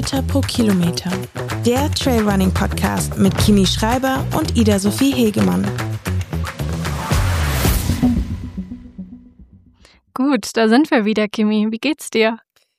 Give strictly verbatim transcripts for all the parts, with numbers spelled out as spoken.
Höhenmeter pro Kilometer. Der Trailrunning-Podcast mit Kimi Schreiber und Ida-Sophie Hegemann. Gut, da sind wir wieder, Kimi. Wie geht's dir?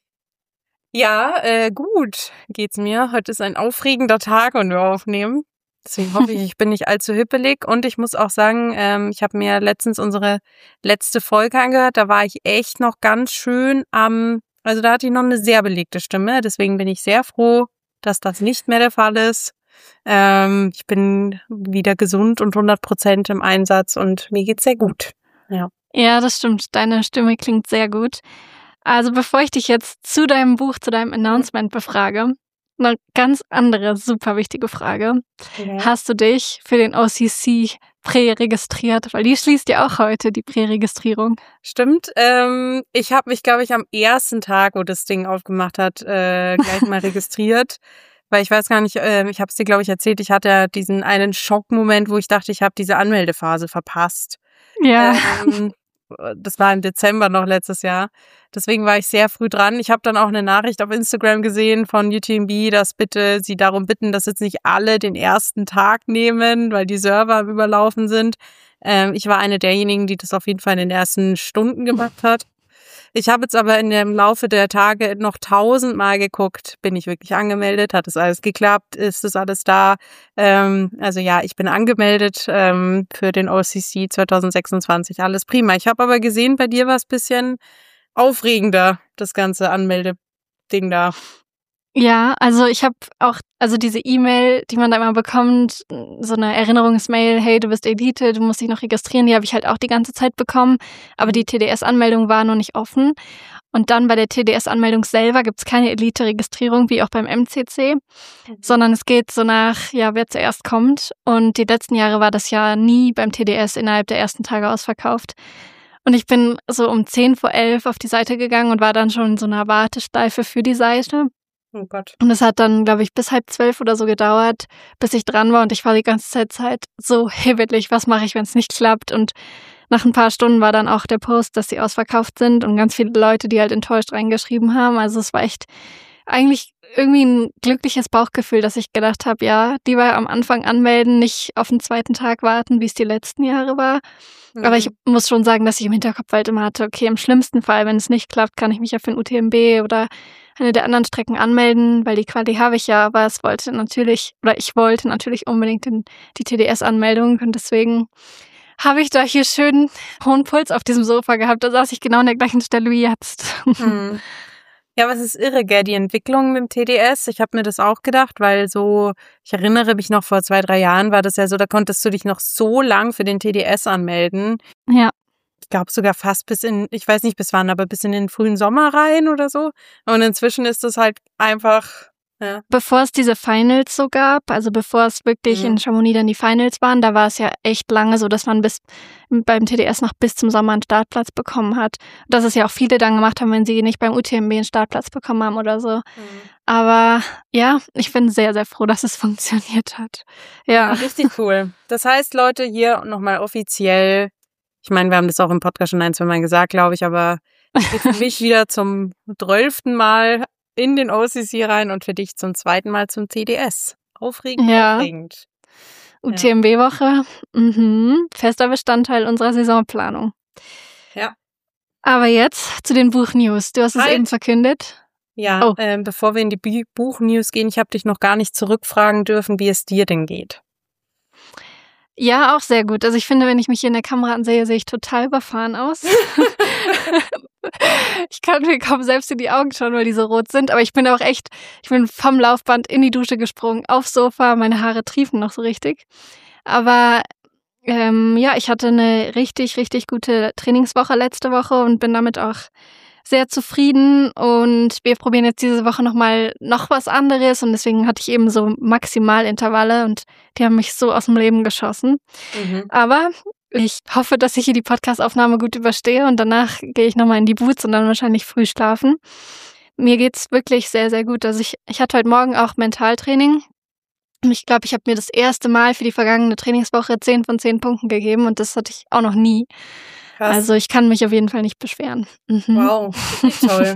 Ja, äh, gut geht's mir. Heute ist ein aufregender Tag und wir aufnehmen. Deswegen hoffe ich, ich bin nicht allzu hippelig. Und ich muss auch sagen, ähm, ich habe mir letztens unsere letzte Folge angehört. Da war ich echt noch ganz schön am, also da hatte ich noch eine sehr belegte Stimme. Deswegen bin ich sehr froh, dass das nicht mehr der Fall ist. Ähm, ich bin wieder gesund und hundert Prozent im Einsatz und mir geht's sehr gut. Ja. Ja, das stimmt. Deine Stimme klingt sehr gut. Also bevor ich dich jetzt zu deinem Buch, zu deinem Announcement befrage, eine ganz andere, super wichtige Frage. Okay. Hast du dich für den O C C präregistriert? Weil die schließt ja auch heute, die Präregistrierung. Stimmt. Ähm, ich habe mich, glaube ich, am ersten Tag, wo das Ding aufgemacht hat, äh, gleich mal registriert. Weil ich weiß gar nicht, äh, ich habe es dir, glaube ich, erzählt, ich hatte ja diesen einen Schockmoment, wo ich dachte, ich habe diese Anmeldephase verpasst. Ja. Ähm, das war im Dezember noch letztes Jahr. Deswegen war ich sehr früh dran. Ich habe dann auch eine Nachricht auf Instagram gesehen von U T M B, dass bitte sie darum bitten, dass jetzt nicht alle den ersten Tag nehmen, weil die Server überlaufen sind. Ähm, ich war eine derjenigen, die das auf jeden Fall in den ersten Stunden gemacht hat. Ich habe jetzt aber in dem Laufe der Tage noch tausendmal geguckt, bin ich wirklich angemeldet, hat das alles geklappt, ist das alles da? Ähm, also ja, ich bin angemeldet ähm, für den O C C zwanzig sechsundzwanzig, alles prima. Ich habe aber gesehen, bei dir war es ein bisschen aufregender, das ganze Anmeldeding da. Ja, also ich habe auch, also diese E-Mail, die man da immer bekommt, so eine Erinnerungsmail, hey, du bist Elite, du musst dich noch registrieren, die habe ich halt auch die ganze Zeit bekommen, aber die T D S-Anmeldung war noch nicht offen. Und dann bei der T D S-Anmeldung selber gibt's keine Elite-Registrierung, wie auch beim M C C, mhm. sondern es geht so nach, ja, wer zuerst kommt. Und die letzten Jahre war das ja nie beim T D S innerhalb der ersten Tage ausverkauft. Und ich bin so um zehn vor elf auf die Seite gegangen und war dann schon in so einer Warteschleife für die Seite. Oh Gott. Und es hat dann, glaube ich, bis halb zwölf oder so gedauert, bis ich dran war. Und ich war die ganze Zeit, Zeit so hibbelig, was mache ich, wenn es nicht klappt? Und nach ein paar Stunden war dann auch der Post, dass sie ausverkauft sind und ganz viele Leute, die halt enttäuscht reingeschrieben haben. Also es war echt eigentlich irgendwie ein glückliches Bauchgefühl, dass ich gedacht habe, ja, lieber am Anfang anmelden, nicht auf den zweiten Tag warten, wie es die letzten Jahre war. Mhm. Aber ich muss schon sagen, dass ich im Hinterkopf halt immer hatte, okay, im schlimmsten Fall, wenn es nicht klappt, kann ich mich ja für den U T M B oder eine der anderen Strecken anmelden, weil die Quali habe ich ja, aber es wollte natürlich, oder ich wollte natürlich unbedingt den, die T D S-Anmeldung und deswegen habe ich da hier schön hohen Puls auf diesem Sofa gehabt. Da saß ich genau an der gleichen Stelle wie jetzt. Hm. Ja, was ist irre, gell, die Entwicklung mit dem T D S. Ich habe mir das auch gedacht, weil so, ich erinnere mich noch, vor zwei, drei Jahren war das ja so, da konntest du dich noch so lang für den T D S anmelden. Ja. Ich glaube sogar fast bis in, ich weiß nicht bis wann, aber bis in den frühen Sommer rein oder so. Und inzwischen ist das halt einfach, ja. Bevor es diese Finals so gab, also bevor es wirklich mhm. in Chamonix dann die Finals waren, da war es ja echt lange so, dass man bis beim T D S noch bis zum Sommer einen Startplatz bekommen hat. Dass es ja auch viele dann gemacht haben, wenn sie nicht beim U T M B einen Startplatz bekommen haben oder so. Mhm. Aber ja, ich bin sehr, sehr froh, dass es funktioniert hat. Ja. Ja, richtig cool. Das heißt, Leute, hier nochmal offiziell, ich meine, wir haben das auch im Podcast schon ein, zwei Mal gesagt, glaube ich, aber es geht für mich wieder zum zwölften Mal in den O C C rein und für dich zum zweiten Mal zum T D S. Aufregend, ja. aufregend. U T M B-Woche, mhm. fester Bestandteil unserer Saisonplanung. Ja. Aber jetzt zu den Buchnews. Du hast es halt. eben verkündet. Ja, oh. ähm, bevor wir in die B- Buchnews gehen, ich habe dich noch gar nicht zurückfragen dürfen, wie es dir denn geht. Ja, auch sehr gut. Also ich finde, wenn ich mich hier in der Kamera ansehe, sehe ich total überfahren aus. Ich kann mir kaum selbst in die Augen schauen, weil die so rot sind. Aber ich bin auch echt, ich bin vom Laufband in die Dusche gesprungen, aufs Sofa, meine Haare triefen noch so richtig. Aber ähm, ja, ich hatte eine richtig, richtig gute Trainingswoche letzte Woche und bin damit auch sehr zufrieden. Und wir probieren jetzt diese Woche nochmal noch was anderes. Und deswegen hatte ich eben so Maximalintervalle und die haben mich so aus dem Leben geschossen. Mhm. Aber ich hoffe, dass ich hier die Podcast-Aufnahme gut überstehe und danach gehe ich nochmal in die Boots und dann wahrscheinlich früh schlafen. Mir geht's wirklich sehr, sehr gut. Also ich, ich hatte heute Morgen auch Mentaltraining. Und ich glaube, ich habe mir das erste Mal für die vergangene Trainingswoche zehn von zehn Punkten gegeben und das hatte ich auch noch nie. Krass. Also ich kann mich auf jeden Fall nicht beschweren. Mhm. Wow, richtig toll.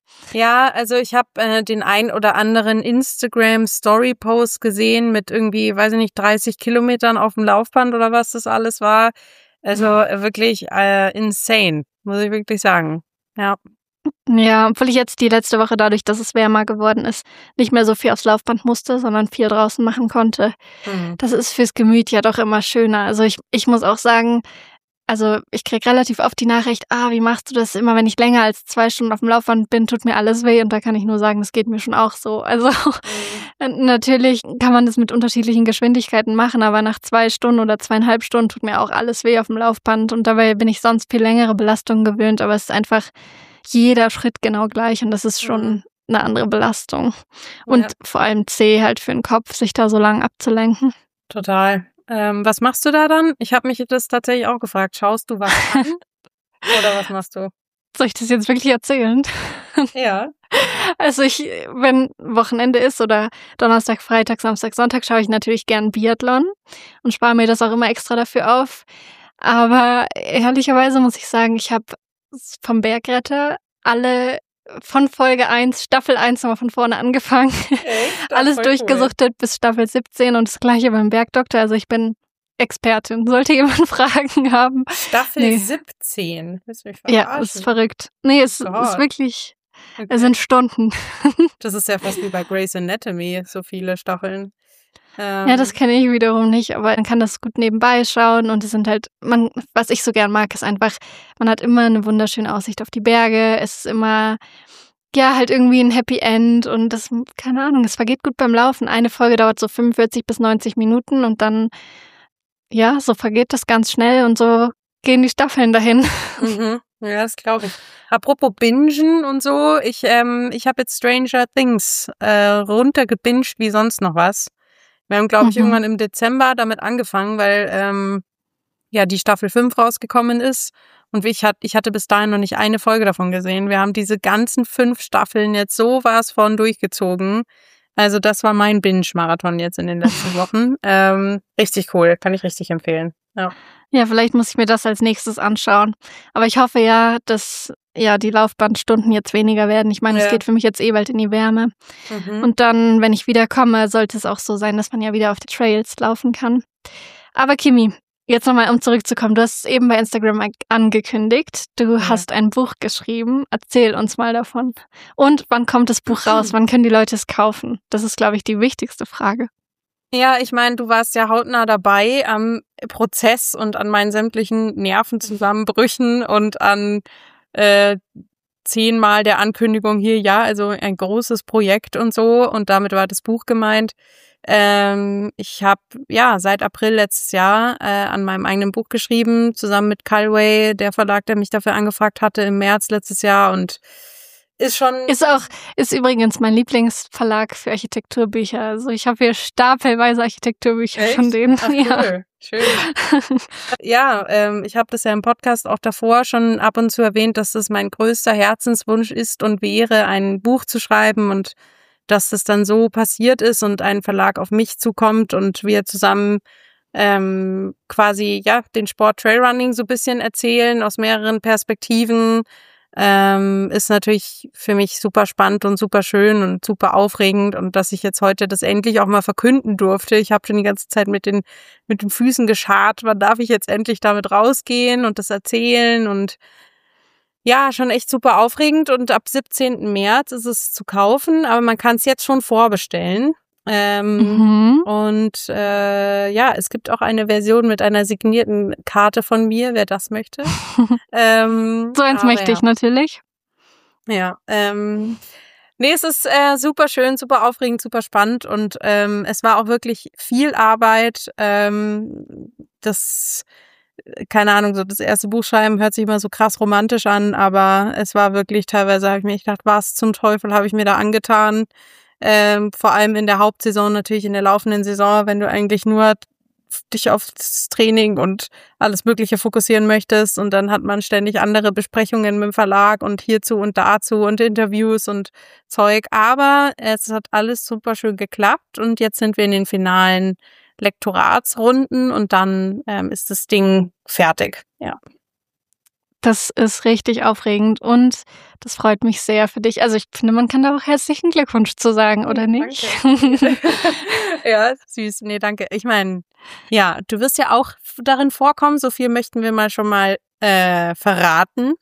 Ja, also ich habe äh, den ein oder anderen Instagram-Story-Post gesehen mit irgendwie, weiß ich nicht, dreißig Kilometern auf dem Laufband oder was das alles war. Also äh, wirklich äh, insane, muss ich wirklich sagen. Ja. Ja, obwohl ich jetzt die letzte Woche dadurch, dass es wärmer geworden ist, nicht mehr so viel aufs Laufband musste, sondern viel draußen machen konnte. Mhm. Das ist fürs Gemüt ja doch immer schöner. Also ich, ich muss auch sagen, also ich krieg relativ oft die Nachricht, ah, wie machst du das? Immer wenn ich länger als zwei Stunden auf dem Laufband bin, tut mir alles weh. Und da kann ich nur sagen, das geht mir schon auch so. Also Mhm. natürlich kann man das mit unterschiedlichen Geschwindigkeiten machen, aber nach zwei Stunden oder zweieinhalb Stunden tut mir auch alles weh auf dem Laufband. Und dabei bin ich sonst viel längere Belastungen gewöhnt, aber es ist einfach jeder Schritt genau gleich und das ist schon Mhm. eine andere Belastung. Und Ja, vor allem zäh halt für den Kopf, sich da so lang abzulenken. total. Ähm, was machst du da dann? Ich habe mich das tatsächlich auch gefragt. Schaust du was an oder was machst du? Soll ich das jetzt wirklich erzählen? Ja. Also ich, wenn Wochenende ist oder Donnerstag, Freitag, Samstag, Sonntag, schaue ich natürlich gern Biathlon und spare mir das auch immer extra dafür auf. Aber ehrlicherweise muss ich sagen, ich habe vom Bergretter alle von Folge eins, Staffel eins nochmal von vorne angefangen. Echt? Das Alles ist voll cool. durchgesuchtet bis Staffel siebzehn und das gleiche beim Bergdoktor. Also ich bin Expertin. Sollte jemand Fragen haben. Staffel Nee. siebzehn. Willst du mich Ja, verarschen? ist verrückt. Nee, es Oh ist Gott. wirklich, Okay. es sind Stunden. Das ist ja fast wie bei Grey's Anatomy, so viele Staffeln. Ähm, Ja, das kenne ich wiederum nicht, aber man kann das gut nebenbei schauen und es sind halt, man, was ich so gern mag, ist einfach, man hat immer eine wunderschöne Aussicht auf die Berge, es ist immer, ja, halt irgendwie ein Happy End und das, keine Ahnung, es vergeht gut beim Laufen. Eine Folge dauert so fünfundvierzig bis neunzig Minuten und dann, ja, so vergeht das ganz schnell und so gehen die Staffeln dahin. Mhm. Ja, das glaube ich. Apropos Bingen und so, ich, ähm, ich habe jetzt Stranger Things äh, runtergebinged wie sonst noch was. Wir haben, glaube ich, Mhm. irgendwann im Dezember damit angefangen, weil ähm, ja die Staffel fünf rausgekommen ist. Und ich, hat, ich hatte bis dahin noch nicht eine Folge davon gesehen. Wir haben diese ganzen fünf Staffeln jetzt sowas von durchgezogen. Also das war mein Binge-Marathon jetzt in den letzten Wochen. Ähm, richtig cool, kann ich richtig empfehlen. Ja. Ja, vielleicht muss ich mir das als nächstes anschauen. Aber ich hoffe ja, dass ja die Laufbandstunden jetzt weniger werden. Ich meine, es Ja. geht für mich jetzt eh bald in die Wärme. Mhm. Und dann, wenn ich wieder komme, sollte es auch so sein, dass man ja wieder auf die Trails laufen kann. Aber Kimi, jetzt nochmal, um zurückzukommen. Du hast es eben bei Instagram a- angekündigt. Du Ja. hast ein Buch geschrieben. Erzähl uns mal davon. Und wann kommt das Buch raus? Wann können die Leute es kaufen? Das ist, glaube ich, die wichtigste Frage. Ja, ich meine, du warst ja hautnah dabei am Prozess und an meinen sämtlichen Nervenzusammenbrüchen und an äh, zehnmal der Ankündigung hier, ja, also ein großes Projekt und so. Und damit war das Buch gemeint. Ähm, ich habe ja seit April letztes Jahr äh, an meinem eigenen Buch geschrieben, zusammen mit Calway, der Verlag, der mich dafür angefragt hatte im März letztes Jahr und ist schon... Ist auch, ist übrigens mein Lieblingsverlag für Architekturbücher. Also ich habe hier stapelweise Architekturbücher Echt? von denen. Ach, cool. Schön. Ja, ähm, ich habe das ja im Podcast auch davor schon ab und zu erwähnt, dass das mein größter Herzenswunsch ist und wäre, ein Buch zu schreiben und dass das dann so passiert ist und ein Verlag auf mich zukommt und wir zusammen ähm, quasi ja den Sport Trailrunning so ein bisschen erzählen aus mehreren Perspektiven. Ähm, ist natürlich für mich super spannend und super schön und super aufregend und dass ich jetzt heute das endlich auch mal verkünden durfte. Ich habe schon die ganze Zeit mit den mit den Füßen geschart, wann darf ich jetzt endlich damit rausgehen und das erzählen und ja, schon echt super aufregend und ab siebzehnten März ist es zu kaufen, aber man kann es jetzt schon vorbestellen. Ähm, Mhm. und äh, ja, es gibt auch eine Version mit einer signierten Karte von mir, wer das möchte. Ähm, So eins aber möchte ja. ich natürlich. Ja, ähm, nee, es ist äh, super schön, super aufregend, super spannend und ähm, es war auch wirklich viel Arbeit. Ähm, das, keine Ahnung, so das erste Buchschreiben hört sich immer so krass romantisch an, aber es war wirklich teilweise, habe ich mir gedacht, was zum Teufel habe ich mir da angetan? Ähm, vor allem in der Hauptsaison, natürlich in der laufenden Saison, wenn du eigentlich nur dich auf das Training und alles Mögliche fokussieren möchtest und dann hat man ständig andere Besprechungen mit dem Verlag und hierzu und dazu und Interviews und Zeug, aber es hat alles super schön geklappt und jetzt sind wir in den finalen Lektoratsrunden und dann ähm, ist das Ding fertig, ja. Das ist richtig aufregend und das freut mich sehr für dich. Also ich finde, man kann da auch herzlichen Glückwunsch zu sagen, oder nicht? Danke. Ja, süß. Nee, danke. Ich meine, ja, du wirst ja auch darin vorkommen. So viel möchten wir mal schon mal äh, verraten.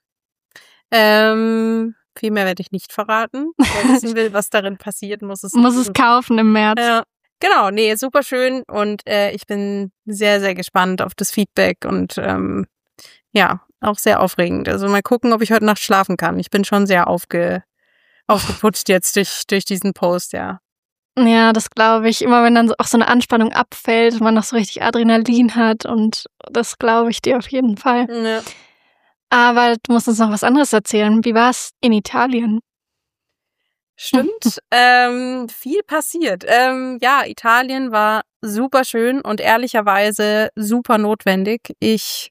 Ähm, viel mehr werde ich nicht verraten. Wer wissen will, was darin passiert, muss es Muss es kaufen im März. Ja, genau. Nee, super schön und äh, ich bin sehr, sehr gespannt auf das Feedback und ähm, ja, auch sehr aufregend. Also mal gucken, ob ich heute Nacht schlafen kann. Ich bin schon sehr aufge, aufgeputscht jetzt durch, durch diesen Post, ja. Ja, das glaube ich. Immer wenn dann so- auch so eine Anspannung abfällt und man noch so richtig Adrenalin hat und das glaube ich dir auf jeden Fall. Ja. Aber du musst uns noch was anderes erzählen. Wie war es in Italien? Stimmt, ähm, viel passiert. Ähm, ja, Italien war super schön und ehrlicherweise super notwendig. Ich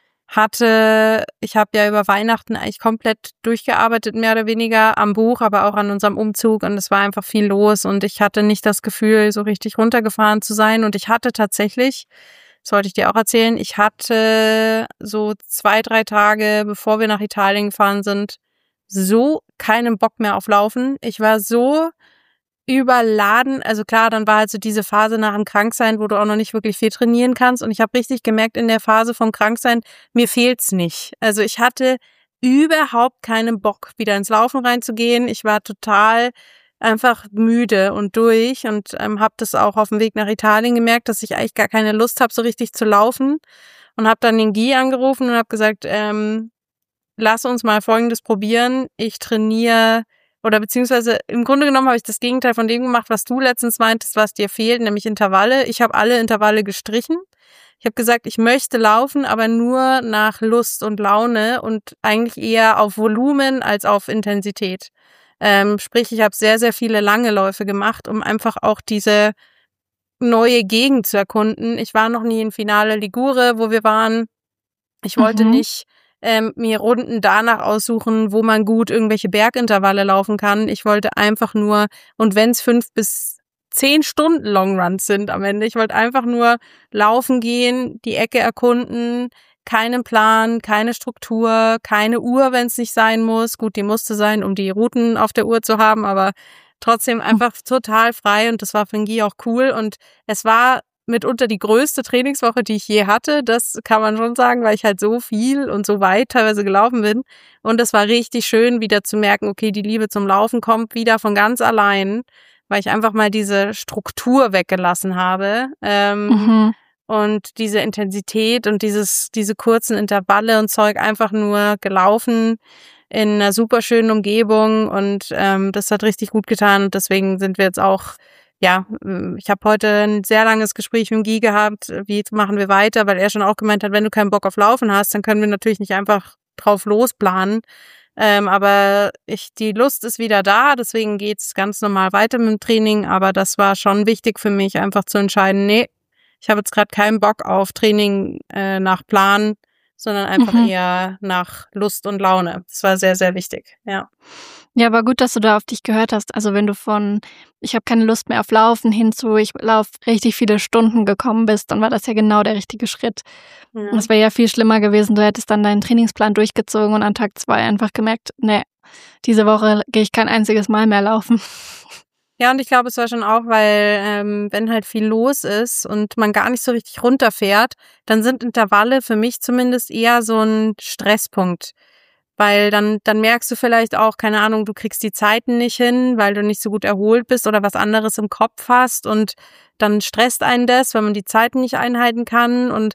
hatte, ich habe ja über Weihnachten eigentlich komplett durchgearbeitet, mehr oder weniger am Buch, aber auch an unserem Umzug und es war einfach viel los und ich hatte nicht das Gefühl, so richtig runtergefahren zu sein und ich hatte tatsächlich, das wollte ich dir auch erzählen, ich hatte so zwei, drei Tage, bevor wir nach Italien gefahren sind, so keinen Bock mehr auf Laufen. Ich war so überladen, also klar, dann war halt so diese Phase nach dem Kranksein, wo du auch noch nicht wirklich viel trainieren kannst und ich habe richtig gemerkt in der Phase vom Kranksein, mir fehlt's nicht. Also ich hatte überhaupt keinen Bock, wieder ins Laufen reinzugehen. Ich war total einfach müde und durch und ähm, habe das auch auf dem Weg nach Italien gemerkt, dass ich eigentlich gar keine Lust habe, so richtig zu laufen und habe dann den Guy angerufen und habe gesagt, ähm, lass uns mal Folgendes probieren. Ich trainiere oder beziehungsweise im Grunde genommen habe ich das Gegenteil von dem gemacht, was du letztens meintest, was dir fehlt, nämlich Intervalle. Ich habe alle Intervalle gestrichen. Ich habe gesagt, ich möchte laufen, aber nur nach Lust und Laune und eigentlich eher auf Volumen als auf Intensität. Ähm, sprich, ich habe sehr, sehr viele lange Läufe gemacht, um einfach auch diese neue Gegend zu erkunden. Ich war noch nie in Finale Ligure, wo wir waren. Ich wollte Mhm. nicht ähm, mir Runden danach aussuchen, wo man gut irgendwelche Bergintervalle laufen kann. Ich wollte einfach nur, und wenn es fünf bis zehn Stunden Longruns sind am Ende, ich wollte einfach nur laufen gehen, die Ecke erkunden, keinen Plan, keine Struktur, keine Uhr, wenn es nicht sein muss. Gut, die musste sein, um die Routen auf der Uhr zu haben, aber trotzdem einfach total frei und das war für den Guy auch cool und es war mitunter die größte Trainingswoche, die ich je hatte. Das kann man schon sagen, weil ich halt so viel und so weit teilweise gelaufen bin. Und es war richtig schön, wieder zu merken, okay, die Liebe zum Laufen kommt wieder von ganz allein, weil ich einfach mal diese Struktur weggelassen habe. Ähm, Mhm. und diese Intensität und dieses, diese kurzen Intervalle und Zeug einfach nur gelaufen in einer super schönen Umgebung und ähm, das hat richtig gut getan und deswegen sind wir jetzt auch, ja, ich habe heute ein sehr langes Gespräch mit dem Guy gehabt, wie machen wir weiter, weil er schon auch gemeint hat, wenn du keinen Bock auf Laufen hast, dann können wir natürlich nicht einfach drauf losplanen, ähm, aber ich, die Lust ist wieder da, deswegen geht's ganz normal weiter mit dem Training, aber das war schon wichtig für mich, einfach zu entscheiden, nee, ich habe jetzt gerade keinen Bock auf Training äh, nach Plan, sondern einfach Mhm. eher nach Lust und Laune. Das war sehr, sehr wichtig, ja. Ja, aber gut, dass du da auf dich gehört hast. Also wenn du von ich habe keine Lust mehr auf Laufen hin zu ich laufe richtig viele Stunden gekommen bist, dann war das ja genau der richtige Schritt. Und Ja. es wäre ja viel schlimmer gewesen, du hättest dann deinen Trainingsplan durchgezogen und an Tag zwei einfach gemerkt, nee, diese Woche gehe ich kein einziges Mal mehr laufen. Ja, und ich glaube, es war schon auch, weil ähm, wenn halt viel los ist und man gar nicht so richtig runterfährt, dann sind Intervalle für mich zumindest eher so ein Stresspunkt. Weil dann, dann merkst du vielleicht auch, keine Ahnung, du kriegst die Zeiten nicht hin, weil du nicht so gut erholt bist oder was anderes im Kopf hast und dann stresst einen das, wenn man die Zeiten nicht einhalten kann und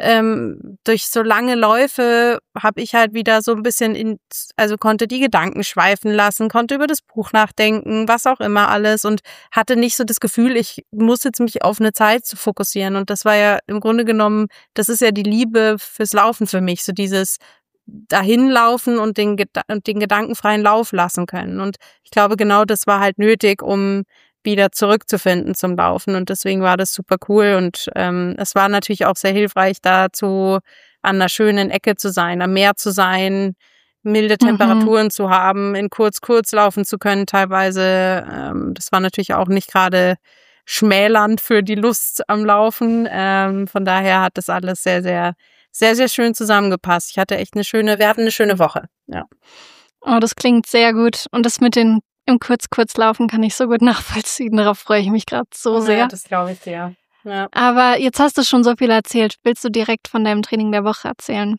ähm, durch so lange Läufe habe ich halt wieder so ein bisschen, in, also konnte die Gedanken schweifen lassen, konnte über das Buch nachdenken, was auch immer alles und hatte nicht so das Gefühl, ich muss jetzt mich auf eine Zeit zu fokussieren und das war ja im Grunde genommen, das ist ja die Liebe fürs Laufen für mich, so dieses dahin laufen und den, und den gedankenfreien Lauf lassen können. Und ich glaube, genau das war halt nötig, um wieder zurückzufinden zum Laufen. Und deswegen war das super cool. Und ähm, es war natürlich auch sehr hilfreich, dazu an einer schönen Ecke zu sein, am Meer zu sein, milde Temperaturen mhm. zu haben, in kurz, kurz laufen zu können teilweise. Ähm, das war natürlich auch nicht gerade schmälernd für die Lust am Laufen. Ähm, von daher hat das alles sehr, sehr sehr, sehr schön zusammengepasst. Ich hatte echt eine schöne, wir hatten eine schöne Woche. Ja. Oh, das klingt sehr gut. Und das mit den im Kurz-Kurz-Laufen kann ich so gut nachvollziehen. Darauf freue ich mich gerade so Oh, sehr. ja, das glaube ich dir. Ja. Aber jetzt hast du schon so viel erzählt. Willst du direkt von deinem Training der Woche erzählen?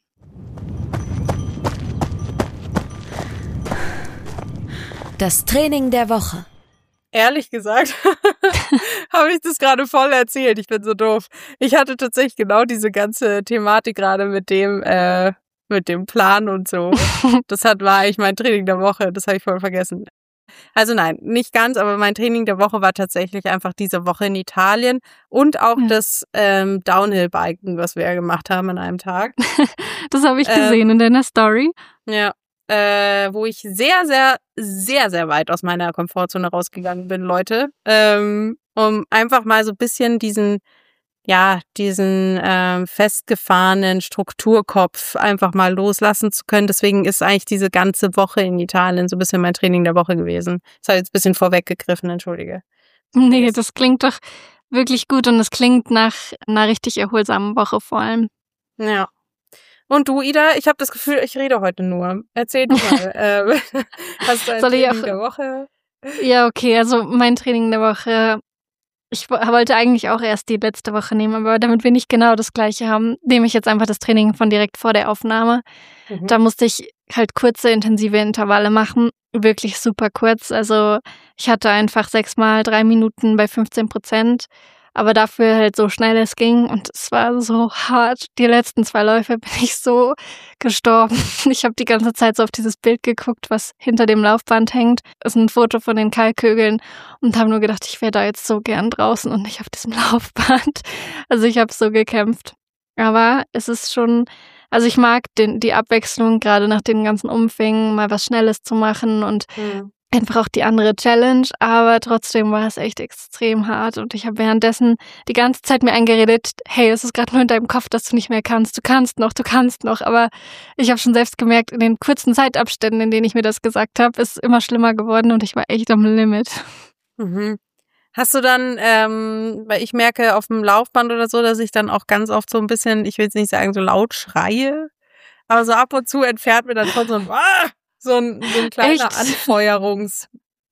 Das Training der Woche. Ehrlich gesagt habe ich das gerade voll erzählt. Ich bin so doof. Ich hatte tatsächlich genau diese ganze Thematik gerade mit dem äh, mit dem Plan und so. Das hat war eigentlich mein Training der Woche. Das habe ich voll vergessen. Also nein, nicht ganz, aber mein Training der Woche war tatsächlich einfach diese Woche in Italien und auch Ja. das ähm, Downhill-Biken, was wir ja gemacht haben an einem Tag. Das habe ich Ähm, gesehen in deiner Story. Ja, äh, wo ich sehr, sehr, sehr, sehr weit aus meiner Komfortzone rausgegangen bin, Leute. Ähm, um einfach mal so ein bisschen diesen, ja, diesen ähm, festgefahrenen Strukturkopf einfach mal loslassen zu können. Deswegen ist eigentlich diese ganze Woche in Italien so ein bisschen mein Training der Woche gewesen. Das habe ich jetzt ein bisschen vorweggegriffen, entschuldige. Nee, Yes. das klingt doch wirklich gut und es klingt nach einer richtig erholsamen Woche vor allem. Ja. Und du, Ida, ich habe das Gefühl, ich rede heute nur. Erzähl du mal. ähm, hast du ein Soll ich Training auch- der Woche? Ja, okay, also mein Training der Woche, ich wo- wollte eigentlich auch erst die letzte Woche nehmen, aber damit wir nicht genau das gleiche haben, nehme ich jetzt einfach das Training von direkt vor der Aufnahme. Mhm. Da musste ich halt kurze, intensive Intervalle machen, wirklich super kurz. Also ich hatte einfach sechsmal drei Minuten bei fünfzehn Prozent, aber dafür halt so schnell es ging und es war so hart. Die letzten zwei Läufe bin ich so gestorben. Ich habe die ganze Zeit so auf dieses Bild geguckt, was hinter dem Laufband hängt. Das ist ein Foto von den Kalkkögeln und habe nur gedacht, ich wäre da jetzt so gern draußen und nicht auf diesem Laufband. Also ich habe so gekämpft. Aber es ist schon, also ich mag den, die Abwechslung, gerade nach den ganzen Umfängen, mal was Schnelles zu machen und Mhm. einfach auch die andere Challenge, aber trotzdem war es echt extrem hart und ich habe währenddessen die ganze Zeit mir eingeredet, hey, es ist gerade nur in deinem Kopf, dass du nicht mehr kannst, du kannst noch, du kannst noch, aber ich habe schon selbst gemerkt, in den kurzen Zeitabständen, in denen ich mir das gesagt habe, ist es immer schlimmer geworden und ich war echt am Limit. Mhm. Hast du dann, ähm, weil ich merke auf dem Laufband oder so, dass ich dann auch ganz oft so ein bisschen, ich will jetzt nicht sagen so laut schreie, aber so ab und zu entfernt mir dann schon so ein, ah, so ein, so ein kleiner Echt? Anfeuerungsbrüller.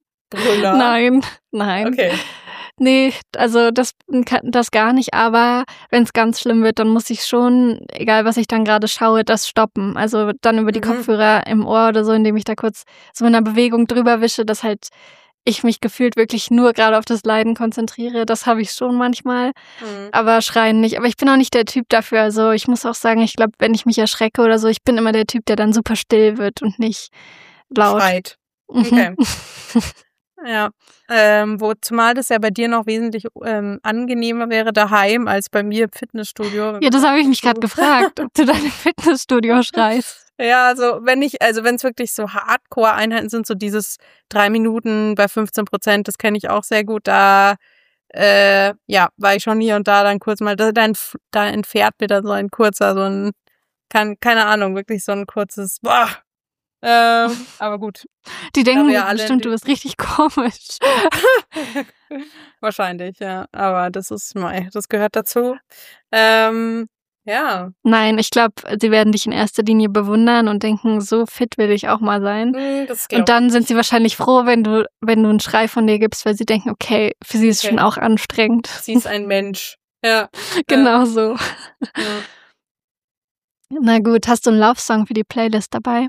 Nein, nein. Okay. Nee, also das, das gar nicht, aber wenn es ganz schlimm wird, dann muss ich schon, egal was ich dann gerade schaue, das stoppen. Also dann über die Mhm. Kopfhörer im Ohr oder so, indem ich da kurz so in einer Bewegung drüber wische, dass halt ich mich gefühlt wirklich nur gerade auf das Leiden konzentriere. Das habe ich schon manchmal, Mhm. aber schreien nicht. Aber ich bin auch nicht der Typ dafür. Also ich muss auch sagen, ich glaube, wenn ich mich erschrecke oder so, ich bin immer der Typ, der dann super still wird und nicht laut. Schreit. Mhm. Okay. Ja, ähm, wo zumal das ja bei dir noch wesentlich ähm, angenehmer wäre daheim als bei mir im Fitnessstudio. Ja, das habe ich mich gerade gefragt, ob du dann im Fitnessstudio schreist. Ja, also wenn ich, also wenn es wirklich so Hardcore-Einheiten sind, so dieses drei Minuten bei fünfzehn Prozent, das kenne ich auch sehr gut, da äh, ja, war ich schon hier und da dann kurz mal, da, dann, da entfährt mir dann so ein kurzer, so ein, kann, keine Ahnung, wirklich so ein kurzes, boah. Ähm, aber gut. Die denken wir jetzt alle- bestimmt, du bist richtig komisch. Wahrscheinlich, ja. Aber das ist mei, das gehört dazu. Ähm, ja. Nein, ich glaube, sie werden dich in erster Linie bewundern und denken, so fit will ich auch mal sein. Hm, das glaub Und dann sind sie wahrscheinlich froh, wenn du, wenn du einen Schrei von dir gibst, weil sie denken, okay, für sie ist Okay. schon auch anstrengend. sie ist ein Mensch. Ja. Genau so. ja. Na gut, hast du einen Laufsong für die Playlist dabei?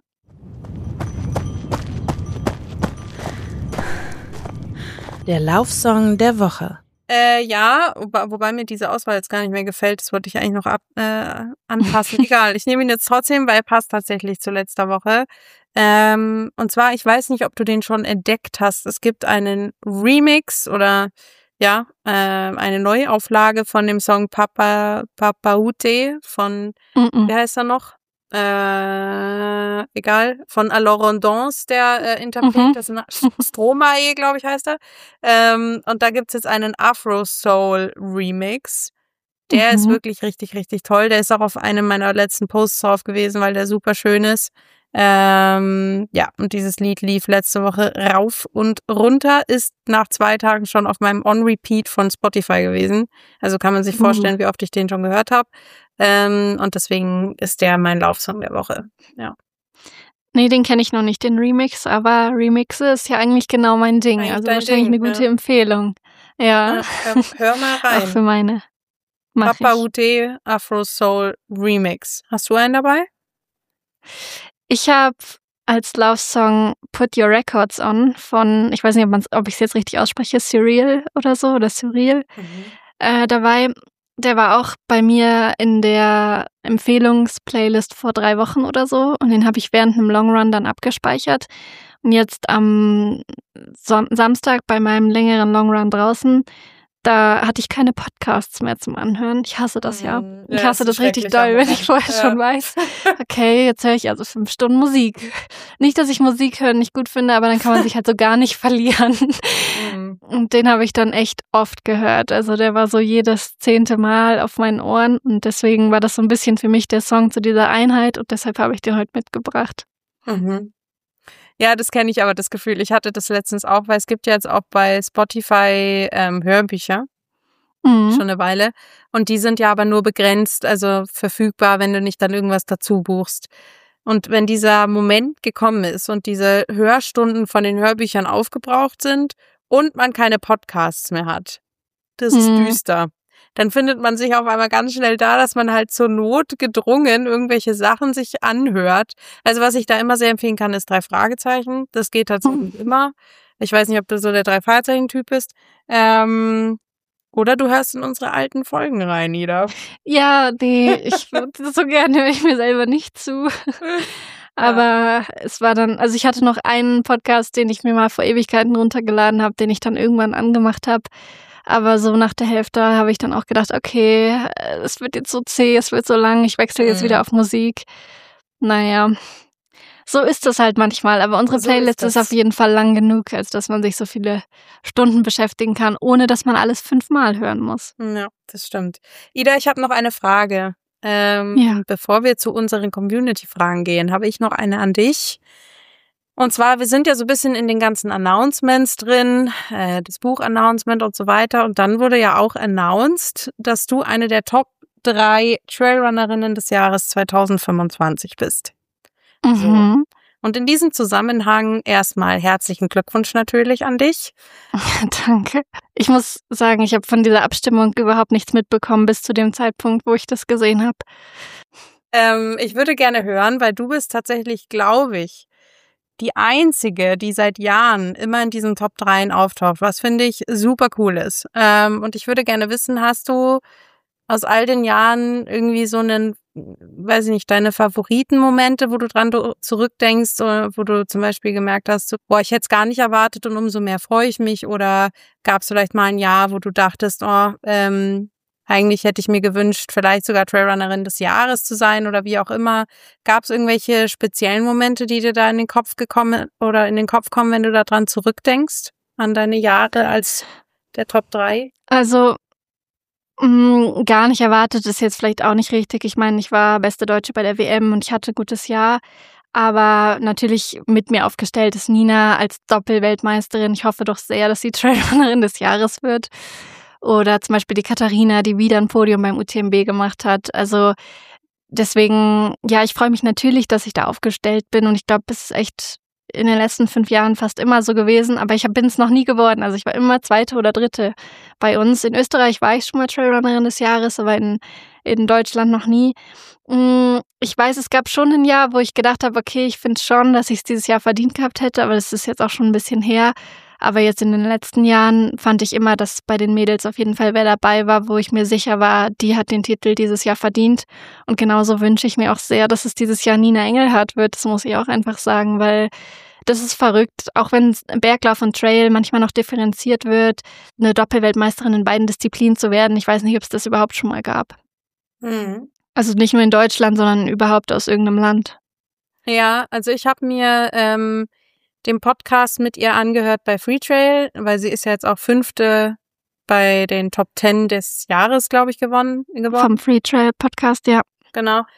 Der Laufsong der Woche. Äh, ja, wobei, wobei mir diese Auswahl jetzt gar nicht mehr gefällt. Das wollte ich eigentlich noch ab, äh, anpassen. Egal, ich nehme ihn jetzt trotzdem, weil er passt tatsächlich zu letzter Woche. Ähm, und zwar, ich weiß nicht, ob du den schon entdeckt hast. Es gibt einen Remix oder ja, äh, eine Neuauflage von dem Song Papa Papaute von, Mm-mm. wie heißt er noch? Äh, egal, von Alors Rondance, der äh, Interpret, Mhm. das ist ein Stromae, glaube ich, heißt er. Ähm, und da gibt's jetzt einen Afro-Soul-Remix. Der Mhm. ist wirklich richtig, richtig toll. Der ist auch auf einem meiner letzten Posts drauf gewesen, weil der super schön ist. Ähm, ja, und dieses Lied lief letzte Woche rauf und runter, ist nach zwei Tagen schon auf meinem On-Repeat von Spotify gewesen. Also kann man sich vorstellen, wie oft ich den schon gehört habe. Ähm, und deswegen ist der mein Laufsong der Woche. Ja. Nee, den kenne ich noch nicht, den Remix, aber Remixe ist ja eigentlich genau mein Ding. Eigentlich also dein wahrscheinlich Ding, eine gute ja. Empfehlung. Ja. Ja, hör, hör mal rein. Auch für meine. Mach Papa ich. U T Afro Soul Remix. Hast du einen dabei? Ich habe als Laufsong Put Your Records On von, ich weiß nicht, ob, man's, ob ich es jetzt richtig ausspreche, Surreal oder so, oder Surreal Mhm. äh, dabei. Der war auch bei mir in der Empfehlungsplaylist vor drei Wochen oder so und den habe ich während einem Long Run dann abgespeichert. Und jetzt am Son- Samstag bei meinem längeren Long Run draußen, da hatte ich keine Podcasts mehr zum Anhören. Ich hasse das ja. Mm, Ich ja, hasse ist das ein richtig schrecklicher doll, wenn Moment. ich vorher Ja. schon weiß, okay, jetzt höre ich also fünf Stunden Musik. Nicht, dass ich Musik hören nicht gut finde, aber dann kann man sich halt so gar nicht verlieren. Mhm. Und den habe ich dann echt oft gehört. Also der war so jedes zehnte Mal auf meinen Ohren und deswegen war das so ein bisschen für mich der Song zu dieser Einheit und deshalb habe ich den heute mitgebracht. Mhm. Ja, das kenne ich aber, das Gefühl. Ich hatte das letztens auch, weil es gibt ja jetzt auch bei Spotify ähm, Hörbücher, Mhm. schon eine Weile. Und die sind ja aber nur begrenzt, also verfügbar, wenn du nicht dann irgendwas dazu buchst. Und wenn dieser Moment gekommen ist und diese Hörstunden von den Hörbüchern aufgebraucht sind und man keine Podcasts mehr hat, das ist Mhm. düster. Dann findet man sich auf einmal ganz schnell da, dass man halt zur Not gedrungen irgendwelche Sachen sich anhört. Also was ich da immer sehr empfehlen kann, ist drei Fragezeichen. Das geht tatsächlich immer. Ich weiß nicht, ob du so der drei Fragezeichen-Typ bist. Ähm, oder du hörst in unsere alten Folgen rein, Ida. Ja, nee, ich würde so gerne, höre ich mir selber nicht zu. Aber es war dann, also ich hatte noch einen Podcast, den ich mir mal vor Ewigkeiten runtergeladen habe, den ich dann irgendwann angemacht habe. Aber so nach der Hälfte habe ich dann auch gedacht, okay, äh, es wird jetzt so zäh, es wird so lang, ich wechsle jetzt Mhm. wieder auf Musik. Naja, so ist das halt manchmal. Aber unsere So ist Playlist ist das. auf jeden Fall lang genug, als dass man sich so viele Stunden beschäftigen kann, ohne dass man alles fünfmal hören muss. Ja, das stimmt. Ida, ich habe noch eine Frage. Ähm, Ja. Bevor wir zu unseren Community-Fragen gehen, habe ich noch eine an dich. Und zwar, wir sind ja so ein bisschen in den ganzen Announcements drin, äh, das Buch-Announcement und so weiter. Und dann wurde ja auch announced, dass du eine der Top drei Trailrunnerinnen des Jahres zweitausendfünfundzwanzig bist. Mhm. Und in diesem Zusammenhang erstmal herzlichen Glückwunsch natürlich an dich. Danke. Ich muss sagen, ich habe von dieser Abstimmung überhaupt nichts mitbekommen bis zu dem Zeitpunkt, wo ich das gesehen habe. Ähm, ich würde gerne hören, weil du bist tatsächlich, glaube ich, die Einzige, die seit Jahren immer in diesen Top dreien auftaucht, was finde ich super cool ist. Ähm, und ich würde gerne wissen, hast du aus all den Jahren irgendwie so einen, weiß ich nicht, deine Favoritenmomente, wo du dran du- zurückdenkst, oder wo du zum Beispiel gemerkt hast, so, boah, ich hätte es gar nicht erwartet und umso mehr freue ich mich, oder gab es vielleicht mal ein Jahr, wo du dachtest, oh, ähm, eigentlich hätte ich mir gewünscht, vielleicht sogar Trailrunnerin des Jahres zu sein oder wie auch immer. Gab es irgendwelche speziellen Momente, die dir da in den Kopf gekommen oder in den Kopf kommen, wenn du da dran zurückdenkst, an deine Jahre als der Top drei? Also mh, gar nicht erwartet ist jetzt vielleicht auch nicht richtig. Ich meine, ich war beste Deutsche bei der W M und ich hatte ein gutes Jahr. Aber natürlich mit mir aufgestellt ist Nina als Doppelweltmeisterin. Ich hoffe doch sehr, dass sie Trailrunnerin des Jahres wird. Oder zum Beispiel die Katharina, die wieder ein Podium beim U T M B gemacht hat. Also deswegen, ja, ich freue mich natürlich, dass ich da aufgestellt bin. Und ich glaube, es ist echt in den letzten fünf Jahren fast immer so gewesen. Aber ich bin es noch nie geworden. Also ich war immer Zweite oder Dritte bei uns. In Österreich war ich schon mal Trailrunnerin des Jahres, aber in, in Deutschland noch nie. Ich weiß, es gab schon ein Jahr, wo ich gedacht habe, okay, ich finde schon, dass ich es dieses Jahr verdient gehabt hätte. Aber das ist jetzt auch schon ein bisschen her. Aber jetzt in den letzten Jahren fand ich immer, dass bei den Mädels auf jeden Fall wer dabei war, wo ich mir sicher war, die hat den Titel dieses Jahr verdient. Und genauso wünsche ich mir auch sehr, dass es dieses Jahr Nina Engelhardt wird. Das muss ich auch einfach sagen, weil das ist verrückt. Auch wenn Berglauf und Trail manchmal noch differenziert wird, eine Doppelweltmeisterin in beiden Disziplinen zu werden. Ich weiß nicht, ob es das überhaupt schon mal gab. Mhm. Also nicht nur in Deutschland, sondern überhaupt aus irgendeinem Land. Ja, also ich habe mir ähm, den Podcast mit ihr angehört bei Freetrail, weil sie ist ja jetzt auch Fünfte bei den Top Ten des Jahres, glaube ich, gewonnen. geworden. Vom Free Trail Podcast, ja. Genau.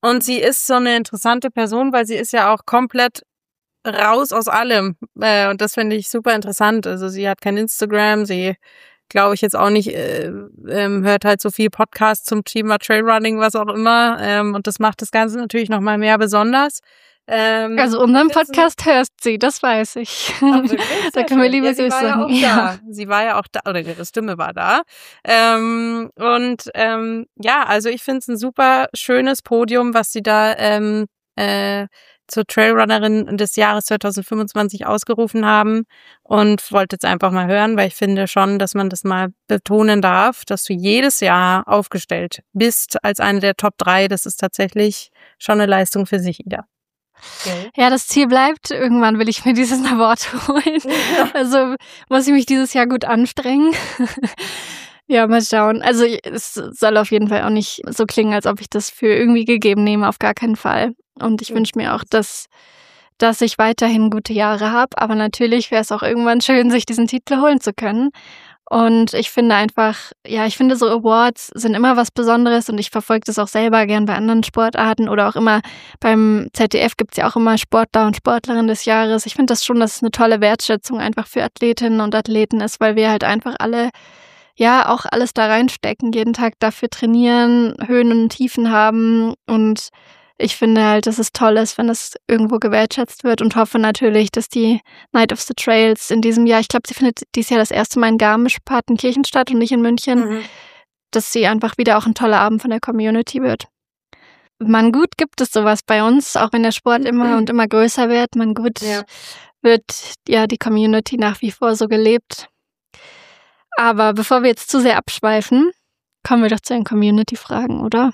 Und sie ist so eine interessante Person, weil sie ist ja auch komplett raus aus allem. Äh, und das finde ich super interessant. Also sie hat kein Instagram, sie glaube ich jetzt auch nicht, äh, ähm, hört halt so viel Podcast zum Thema Trailrunning, was auch immer. Ähm, und das macht das Ganze natürlich nochmal mehr besonders. Ähm, also unseren Podcast hört sie, das weiß ich. Da können wir liebe ja, sie Grüße war ja sagen. auch Ja. da. Sie war ja auch da, oder ihre Stimme war da. Ähm, und ähm, ja, also ich finde es ein super schönes Podium, was sie da ähm, äh, zur Trailrunnerin des Jahres zwanzig fünfundzwanzig ausgerufen haben und wollte jetzt einfach mal hören, weil ich finde schon, dass man das mal betonen darf, dass du jedes Jahr aufgestellt bist als eine der Top drei. Das ist tatsächlich schon eine Leistung für sich, Ida. Okay. Ja, das Ziel bleibt, irgendwann will ich mir dieses Award holen. Also muss ich mich dieses Jahr gut anstrengen. Ja, mal schauen. Also es soll auf jeden Fall auch nicht so klingen, als ob ich das für irgendwie gegeben nehme, auf gar keinen Fall. Und ich mhm. wünsche mir auch, dass, dass ich weiterhin gute Jahre habe. Aber natürlich wäre es auch irgendwann schön, sich diesen Titel holen zu können. Und ich finde einfach, ja, ich finde so Awards sind immer was Besonderes und ich verfolge das auch selber gern bei anderen Sportarten oder auch immer beim Z D F gibt es ja auch immer Sportler und Sportlerin des Jahres. Ich finde das schon, dass es eine tolle Wertschätzung einfach für Athletinnen und Athleten ist, weil wir halt einfach alle ja auch alles da reinstecken, jeden Tag dafür trainieren, Höhen und Tiefen haben und ich finde halt, dass es toll ist, wenn es irgendwo gewertschätzt wird und hoffe natürlich, dass die Night of the Trails in diesem Jahr, ich glaube, sie findet dieses Jahr das erste Mal in Garmisch-Partenkirchen statt und nicht in München, mhm. dass sie einfach wieder auch ein toller Abend von der Community wird. Man gut gibt es sowas bei uns, auch wenn der Sport immer mhm. und immer größer wird. Man gut ja. wird ja die Community nach wie vor so gelebt. Aber bevor wir jetzt zu sehr abschweifen, kommen wir doch zu den Community-Fragen, oder?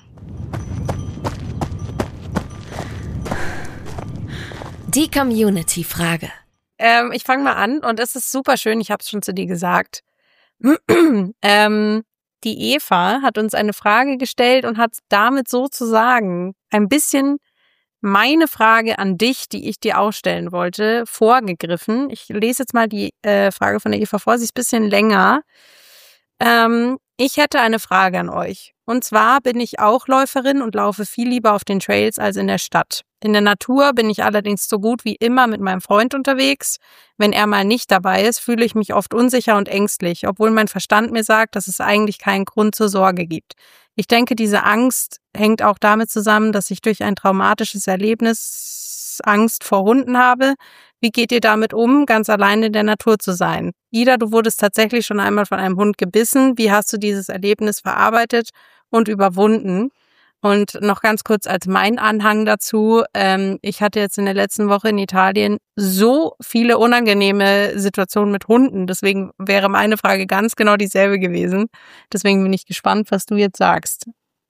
Die Community-Frage. Ähm, ich fange mal an und es ist super schön, ich habe es schon zu dir gesagt. ähm, die Eva hat uns eine Frage gestellt und hat damit sozusagen ein bisschen meine Frage an dich, die ich dir auch stellen wollte, vorgegriffen. Ich lese jetzt mal die äh, Frage von der Eva vor, sie ist ein bisschen länger. Ähm, ich hätte eine Frage an euch. Und zwar bin ich auch Läuferin und laufe viel lieber auf den Trails als in der Stadt. In der Natur bin ich allerdings so gut wie immer mit meinem Freund unterwegs. Wenn er mal nicht dabei ist, fühle ich mich oft unsicher und ängstlich, obwohl mein Verstand mir sagt, dass es eigentlich keinen Grund zur Sorge gibt. Ich denke, diese Angst hängt auch damit zusammen, dass ich durch ein traumatisches Erlebnis Angst vor Hunden habe. Wie geht ihr damit um, ganz allein in der Natur zu sein? Ida, du wurdest tatsächlich schon einmal von einem Hund gebissen. Wie hast du dieses Erlebnis verarbeitet und überwunden? Und noch ganz kurz als mein Anhang dazu. Ähm, ich hatte jetzt in der letzten Woche in Italien so viele unangenehme Situationen mit Hunden. Deswegen wäre meine Frage ganz genau dieselbe gewesen. Deswegen bin ich gespannt, was du jetzt sagst.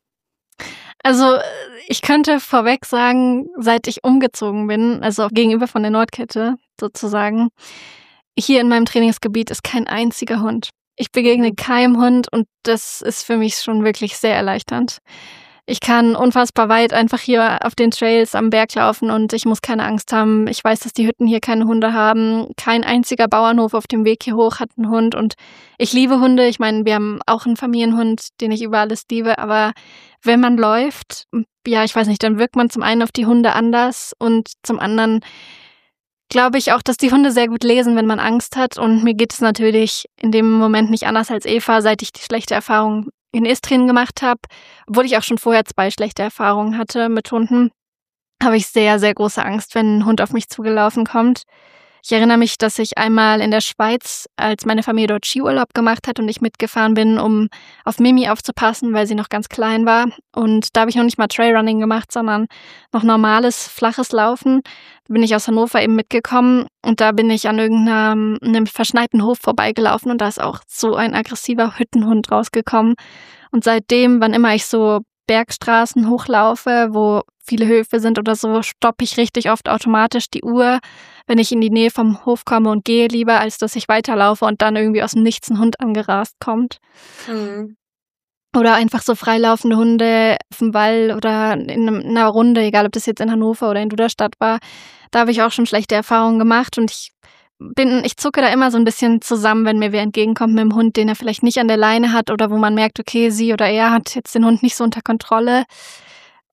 Also ich könnte vorweg sagen, seit ich umgezogen bin, also gegenüber von der Nordkette sozusagen, hier in meinem Trainingsgebiet ist kein einziger Hund. Ich begegne keinem Hund und das ist für mich schon wirklich sehr erleichternd. Ich kann unfassbar weit einfach hier auf den Trails am Berg laufen und ich muss keine Angst haben. Ich weiß, dass die Hütten hier keine Hunde haben. Kein einziger Bauernhof auf dem Weg hier hoch hat einen Hund und ich liebe Hunde. Ich meine, wir haben auch einen Familienhund, den ich über alles liebe, aber wenn man läuft, ja, ich weiß nicht, dann wirkt man zum einen auf die Hunde anders und zum anderen glaube ich auch, dass die Hunde sehr gut lesen, wenn man Angst hat und mir geht es natürlich in dem Moment nicht anders als Eva, seit ich die schlechte Erfahrung in Istrien gemacht habe, obwohl ich auch schon vorher zwei schlechte Erfahrungen hatte mit Hunden, habe ich sehr, sehr große Angst, wenn ein Hund auf mich zugelaufen kommt. Ich erinnere mich, dass ich einmal in der Schweiz, als meine Familie dort Skiurlaub gemacht hat und ich mitgefahren bin, um auf Mimi aufzupassen, weil sie noch ganz klein war. Und da habe ich noch nicht mal Trailrunning gemacht, sondern noch normales, flaches Laufen. Da bin ich aus Hannover eben mitgekommen und da bin ich an irgendeinem einem verschneiten Hof vorbeigelaufen und da ist auch so ein aggressiver Hüttenhund rausgekommen. Und seitdem, wann immer ich so Bergstraßen hochlaufe, wo viele Höfe sind oder so, stoppe ich richtig oft automatisch die Uhr, wenn ich in die Nähe vom Hof komme und gehe lieber, als dass ich weiterlaufe und dann irgendwie aus dem Nichts ein Hund angerast kommt. Mhm. Oder einfach so freilaufende Hunde auf dem Wall oder in einer Runde, egal ob das jetzt in Hannover oder in Duderstadt war, da habe ich auch schon schlechte Erfahrungen gemacht und ich bin, ich zucke da immer so ein bisschen zusammen, wenn mir wer entgegenkommt mit dem Hund, den er vielleicht nicht an der Leine hat oder wo man merkt, okay, sie oder er hat jetzt den Hund nicht so unter Kontrolle.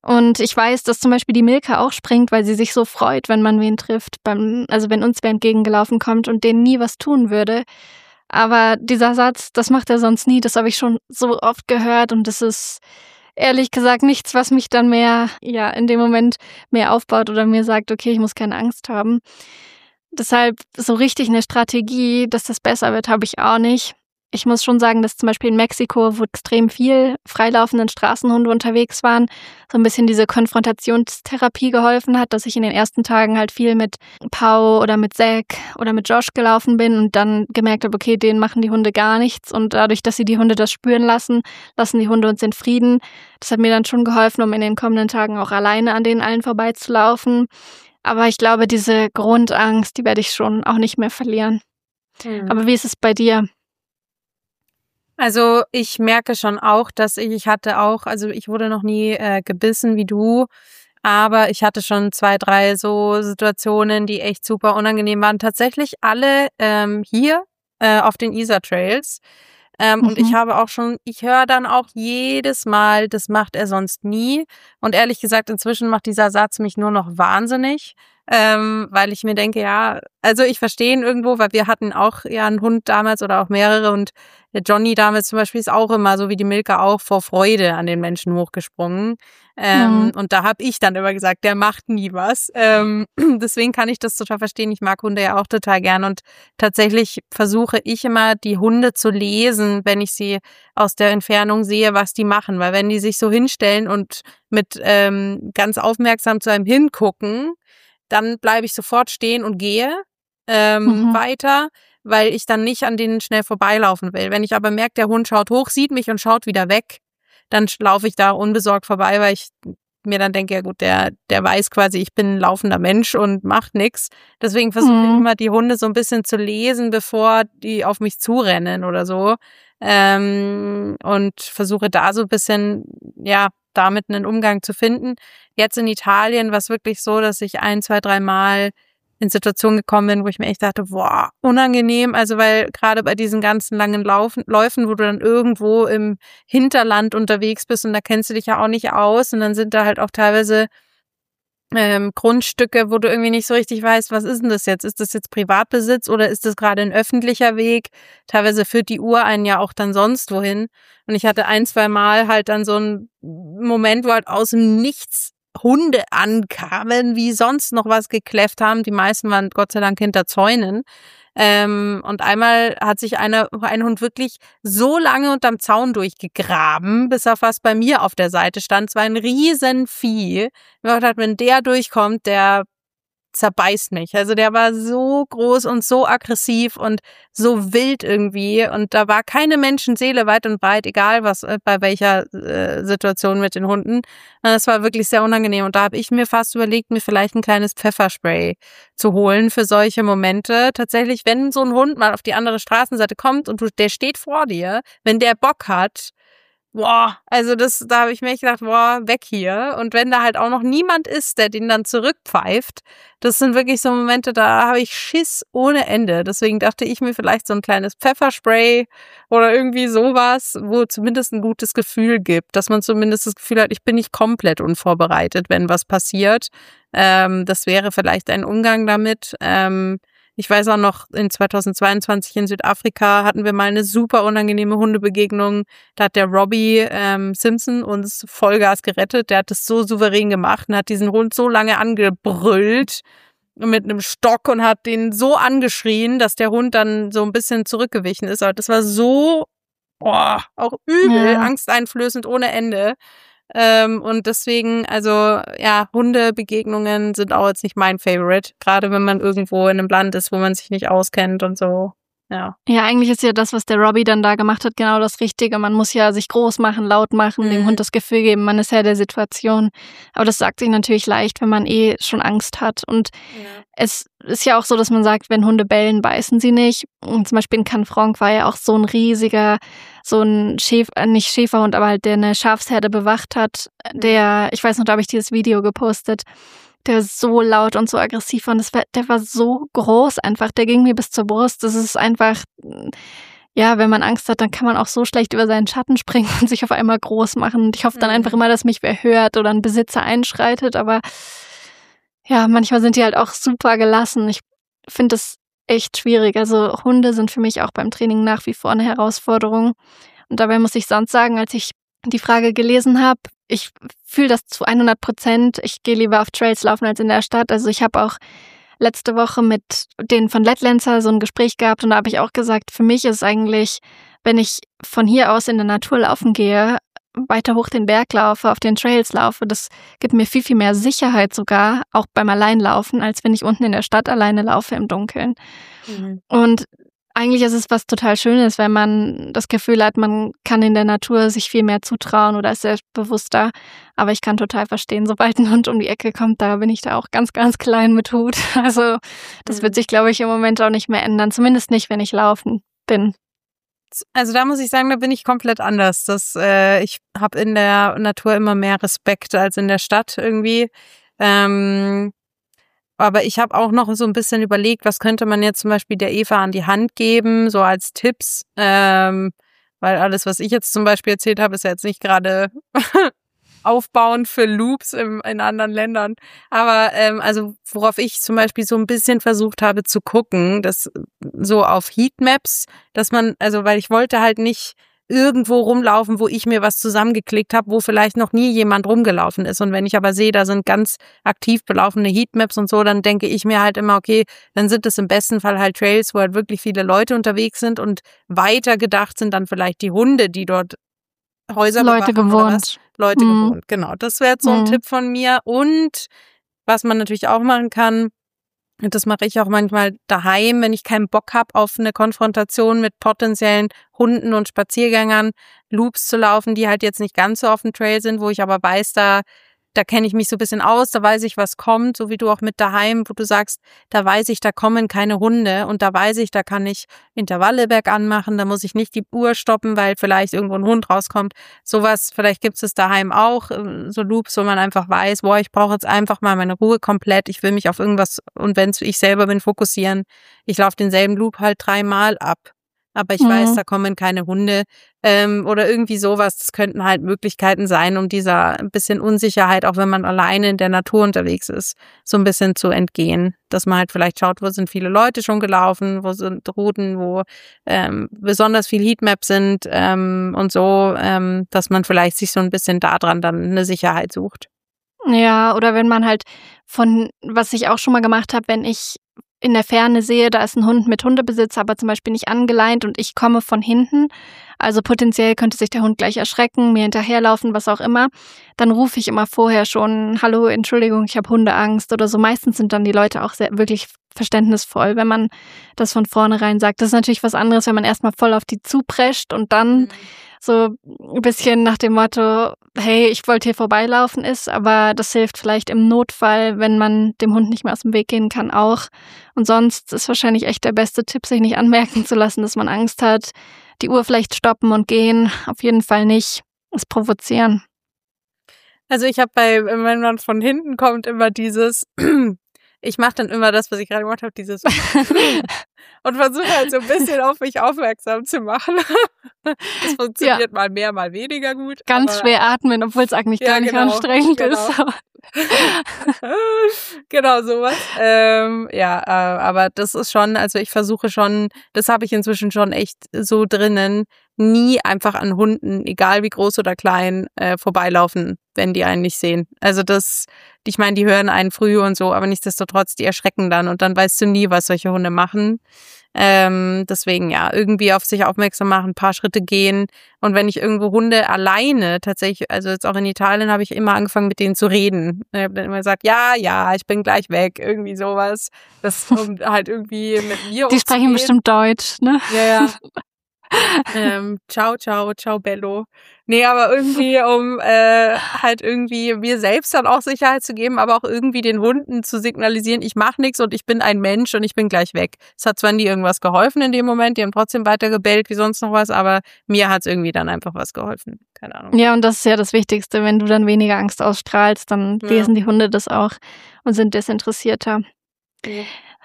Und ich weiß, dass zum Beispiel die Milka auch springt, weil sie sich so freut, wenn man wen trifft, beim, also wenn uns wer entgegengelaufen kommt und denen nie was tun würde. Aber dieser Satz, das macht er sonst nie, das habe ich schon so oft gehört und das ist ehrlich gesagt nichts, was mich dann mehr, ja, in dem Moment mehr aufbaut oder mir sagt, okay, ich muss keine Angst haben. Deshalb so richtig eine Strategie, dass das besser wird, habe ich auch nicht. Ich muss schon sagen, dass zum Beispiel in Mexiko, wo extrem viel freilaufenden Straßenhunde unterwegs waren, so ein bisschen diese Konfrontationstherapie geholfen hat, dass ich in den ersten Tagen halt viel mit Pau oder mit Zack oder mit Josh gelaufen bin und dann gemerkt habe, okay, denen machen die Hunde gar nichts und dadurch, dass sie die Hunde das spüren lassen, lassen die Hunde uns in Frieden. Das hat mir dann schon geholfen, um in den kommenden Tagen auch alleine an denen allen vorbeizulaufen. Aber ich glaube, diese Grundangst, die werde ich schon auch nicht mehr verlieren. Hm. Aber wie ist es bei dir? Also ich merke schon auch, dass ich, ich hatte auch, also ich wurde noch nie äh, gebissen wie du, aber ich hatte schon zwei, drei so Situationen, die echt super unangenehm waren. Tatsächlich alle ähm, hier äh, auf den Isar-Trails. Ähm, mhm. Und ich habe auch schon, ich höre dann auch jedes Mal, das macht er sonst nie. Und ehrlich gesagt, inzwischen macht dieser Satz mich nur noch wahnsinnig. Ähm, weil ich mir denke, ja, also ich verstehe ihn irgendwo, weil wir hatten auch ja einen Hund damals oder auch mehrere und der Johnny damals zum Beispiel ist auch immer, so wie die Milka auch, vor Freude an den Menschen hochgesprungen. Ähm, mhm. Und da habe ich dann immer gesagt, der macht nie was. Ähm, deswegen kann ich das total verstehen. Ich mag Hunde ja auch total gern und tatsächlich versuche ich immer, die Hunde zu lesen, wenn ich sie aus der Entfernung sehe, was die machen. Weil wenn die sich so hinstellen und mit ähm, ganz aufmerksam zu einem hingucken, dann bleibe ich sofort stehen und gehe ähm, mhm. weiter, weil ich dann nicht an denen schnell vorbeilaufen will. Wenn ich aber merke, der Hund schaut hoch, sieht mich und schaut wieder weg, dann laufe ich da unbesorgt vorbei, weil ich mir dann denke, ja gut, der der weiß quasi, ich bin ein laufender Mensch und macht nichts. Deswegen versuche mhm. ich immer, die Hunde so ein bisschen zu lesen, bevor die auf mich zurennen oder so. Ähm, und versuche da so ein bisschen, ja, damit einen Umgang zu finden. Jetzt in Italien war es wirklich so, dass ich ein, zwei, drei Mal in Situationen gekommen bin, wo ich mir echt dachte, boah, unangenehm. Also weil gerade bei diesen ganzen langen Laufen, Läufen, wo du dann irgendwo im Hinterland unterwegs bist und da kennst du dich ja auch nicht aus und dann sind da halt auch teilweise ähm, Grundstücke, wo du irgendwie nicht so richtig weißt, was ist denn das jetzt? Ist das jetzt Privatbesitz oder ist das gerade ein öffentlicher Weg? Teilweise führt die Uhr einen ja auch dann sonst wohin. Und ich hatte ein, zwei Mal halt dann so einen Moment, wo halt aus dem Nichts Hunde ankamen, wie sonst noch was gekläfft haben. Die meisten waren Gott sei Dank hinter Zäunen. Ähm, und einmal hat sich einer, ein Hund wirklich so lange unterm Zaun durchgegraben, bis er fast bei mir auf der Seite stand. Es war ein Riesenvieh. Ich habe gedacht, wenn der durchkommt, der zerbeißt mich. Also der war so groß und so aggressiv und so wild irgendwie und da war keine Menschenseele weit und breit, egal was bei welcher äh, Situation mit den Hunden. Und das war wirklich sehr unangenehm und da habe ich mir fast überlegt, mir vielleicht ein kleines Pfefferspray zu holen für solche Momente. Tatsächlich, wenn so ein Hund mal auf die andere Straßenseite kommt und du, der steht vor dir, wenn der Bock hat, boah, also das, da habe ich mir echt gedacht, boah, weg hier. Und wenn da halt auch noch niemand ist, der den dann zurückpfeift, das sind wirklich so Momente, da habe ich Schiss ohne Ende. Deswegen dachte ich mir vielleicht so ein kleines Pfefferspray oder irgendwie sowas, wo zumindest ein gutes Gefühl gibt, dass man zumindest das Gefühl hat, ich bin nicht komplett unvorbereitet, wenn was passiert. Ähm, das wäre vielleicht ein Umgang damit. Ähm, Ich weiß auch noch, in zweitausendzweiundzwanzig in Südafrika hatten wir mal eine super unangenehme Hundebegegnung. Da hat der Robbie ähm, Simpson uns Vollgas gerettet. Der hat das so souverän gemacht und hat diesen Hund so lange angebrüllt mit einem Stock und hat den so angeschrien, dass der Hund dann so ein bisschen zurückgewichen ist. Aber das war so, boah, auch übel, ja. Angsteinflößend ohne Ende. Ähm, und deswegen, also ja, Hundebegegnungen sind auch jetzt nicht mein Favorite, gerade wenn man irgendwo in einem Land ist, wo man sich nicht auskennt und so. Ja. Ja, eigentlich ist ja das, was der Robbie dann da gemacht hat, genau das Richtige. Man muss ja sich groß machen, laut machen, mhm. dem Hund das Gefühl geben, man ist Herr der Situation. Aber das sagt sich natürlich leicht, wenn man eh schon Angst hat. Und ja. es ist ja auch so, dass man sagt, wenn Hunde bellen, beißen sie nicht. Und zum Beispiel in Canfranc war ja auch so ein riesiger, so ein Schäfer, nicht Schäferhund, aber halt der eine Schafsherde bewacht hat. Der, ich weiß noch, da habe ich dieses Video gepostet. Der ist so laut und so aggressiv und das war, der war so groß einfach, der ging mir bis zur Brust. Das ist einfach, ja, wenn man Angst hat, dann kann man auch so schlecht über seinen Schatten springen und sich auf einmal groß machen. Und ich hoffe dann einfach immer, dass mich wer hört oder ein Besitzer einschreitet. Aber ja, manchmal sind die halt auch super gelassen. Ich finde das echt schwierig. Also Hunde sind für mich auch beim Training nach wie vor eine Herausforderung. Und dabei muss ich sonst sagen, als ich die Frage gelesen habe, ich fühle das zu hundert Prozent. Ich gehe lieber auf Trails laufen als in der Stadt. Also ich habe auch letzte Woche mit denen von Letlancer so ein Gespräch gehabt und da habe ich auch gesagt, für mich ist eigentlich, wenn ich von hier aus in der Natur laufen gehe, weiter hoch den Berg laufe, auf den Trails laufe, das gibt mir viel, viel mehr Sicherheit sogar, auch beim Alleinlaufen, als wenn ich unten in der Stadt alleine laufe im Dunkeln. Mhm. Und eigentlich ist es was total Schönes, wenn man das Gefühl hat, man kann in der Natur sich viel mehr zutrauen oder ist selbstbewusster. Aber ich kann total verstehen, sobald ein Hund um die Ecke kommt, da bin ich da auch ganz, ganz klein mit Hut. Also das wird sich, glaube ich, im Moment auch nicht mehr ändern. Zumindest nicht, wenn ich laufen bin. Also da muss ich sagen, da bin ich komplett anders. Das, äh, ich habe in der Natur immer mehr Respekt als in der Stadt irgendwie. Ähm, aber ich habe auch noch so ein bisschen überlegt, was könnte man jetzt zum Beispiel der Eva an die Hand geben, so als Tipps. Ähm, weil alles, was ich jetzt zum Beispiel erzählt habe, ist ja jetzt nicht gerade aufbauend für Loops im, in anderen Ländern. Aber ähm, also worauf ich zum Beispiel so ein bisschen versucht habe zu gucken, dass so auf Heatmaps, dass man, also weil ich wollte halt nicht irgendwo rumlaufen, wo ich mir was zusammengeklickt habe, wo vielleicht noch nie jemand rumgelaufen ist. Und wenn ich aber sehe, da sind ganz aktiv belaufene Heatmaps und so, dann denke ich mir halt immer, okay, dann sind es im besten Fall halt Trails, wo halt wirklich viele Leute unterwegs sind und weiter gedacht sind dann vielleicht die Hunde, die dort Häuser Leute gewohnt. Leute mhm. gewohnt, genau. Das wäre jetzt so ein mhm. Tipp von mir. Und was man natürlich auch machen kann, und das mache ich auch manchmal daheim, wenn ich keinen Bock habe auf eine Konfrontation mit potenziellen Hunden und Spaziergängern, Loops zu laufen, die halt jetzt nicht ganz so auf dem Trail sind, wo ich aber weiß, da da kenne ich mich so ein bisschen aus, da weiß ich, was kommt, so wie du auch mit daheim, wo du sagst, da weiß ich, da kommen keine Hunde und da weiß ich, da kann ich Intervalle bergan machen, da muss ich nicht die Uhr stoppen, weil vielleicht irgendwo ein Hund rauskommt. Sowas, vielleicht gibt es daheim auch, so Loops, wo man einfach weiß, boah, ich brauche jetzt einfach mal meine Ruhe komplett, ich will mich auf irgendwas, und wenn es ich selber bin, fokussieren. Ich laufe denselben Loop halt dreimal ab. Aber ich mhm. weiß, da kommen keine Hunde ähm, oder irgendwie sowas. Das könnten halt Möglichkeiten sein, um dieser ein bisschen Unsicherheit, auch wenn man alleine in der Natur unterwegs ist, so ein bisschen zu entgehen. Dass man halt vielleicht schaut, wo sind viele Leute schon gelaufen, wo sind Routen, wo ähm, besonders viel Heatmaps sind ähm, und so, ähm, dass man vielleicht sich so ein bisschen daran dann eine Sicherheit sucht. Ja, oder wenn man halt von, was ich auch schon mal gemacht habe, wenn ich in der Ferne sehe, da ist ein Hund mit Hundebesitzer, aber zum Beispiel nicht angeleint und ich komme von hinten, also potenziell könnte sich der Hund gleich erschrecken, mir hinterherlaufen, was auch immer, dann rufe ich immer vorher schon, hallo, Entschuldigung, ich habe Hundeangst oder so. Meistens sind dann die Leute auch sehr wirklich verständnisvoll, wenn man das von vornherein sagt. Das ist natürlich was anderes, wenn man erstmal voll auf die zuprescht und dann mhm. so ein bisschen nach dem Motto, hey, ich wollte hier vorbeilaufen ist, aber das hilft vielleicht im Notfall, wenn man dem Hund nicht mehr aus dem Weg gehen kann, auch. Und sonst ist wahrscheinlich echt der beste Tipp, sich nicht anmerken zu lassen, dass man Angst hat. Die Uhr vielleicht stoppen und gehen, auf jeden Fall nicht. Es provozieren. Also ich habe bei, wenn man von hinten kommt, immer dieses... Ich mache dann immer das, was ich gerade gemacht habe, dieses und versuche halt so ein bisschen auf mich aufmerksam zu machen. Das funktioniert ja. mal mehr, mal weniger gut. Ganz aber, schwer atmen, obwohl es eigentlich ja, gar nicht genau, anstrengend genau. ist. Genau, sowas. Ähm, ja, äh, aber das ist schon, also ich versuche schon, das habe ich inzwischen schon echt so drinnen, nie einfach an Hunden, egal wie groß oder klein, äh, vorbeilaufen, wenn die einen nicht sehen. Also das, ich meine, die hören einen früh und so, aber nichtsdestotrotz, die erschrecken dann und dann weißt du nie, was solche Hunde machen. Ähm, deswegen ja, irgendwie auf sich aufmerksam machen, ein paar Schritte gehen. Und wenn ich irgendwo Hunde alleine tatsächlich, also jetzt auch in Italien, habe ich immer angefangen mit denen zu reden. Ich habe dann immer gesagt, ja, ja, ich bin gleich weg, irgendwie sowas. Das um halt irgendwie mit mir Die sprechen bestimmt Deutsch, ne? Ja, ja. ähm, ciao, ciao, ciao, bello. Nee, aber irgendwie, um äh, halt irgendwie mir selbst dann auch Sicherheit zu geben, aber auch irgendwie den Hunden zu signalisieren, ich mache nichts und ich bin ein Mensch und ich bin gleich weg. Es hat zwar nie irgendwas geholfen in dem Moment, die haben trotzdem weiter gebellt wie sonst noch was, aber mir hat es irgendwie dann einfach was geholfen. Keine Ahnung. Ja, und das ist ja das Wichtigste, wenn du dann weniger Angst ausstrahlst, dann ja. lesen die Hunde das auch und sind desinteressierter. Ja.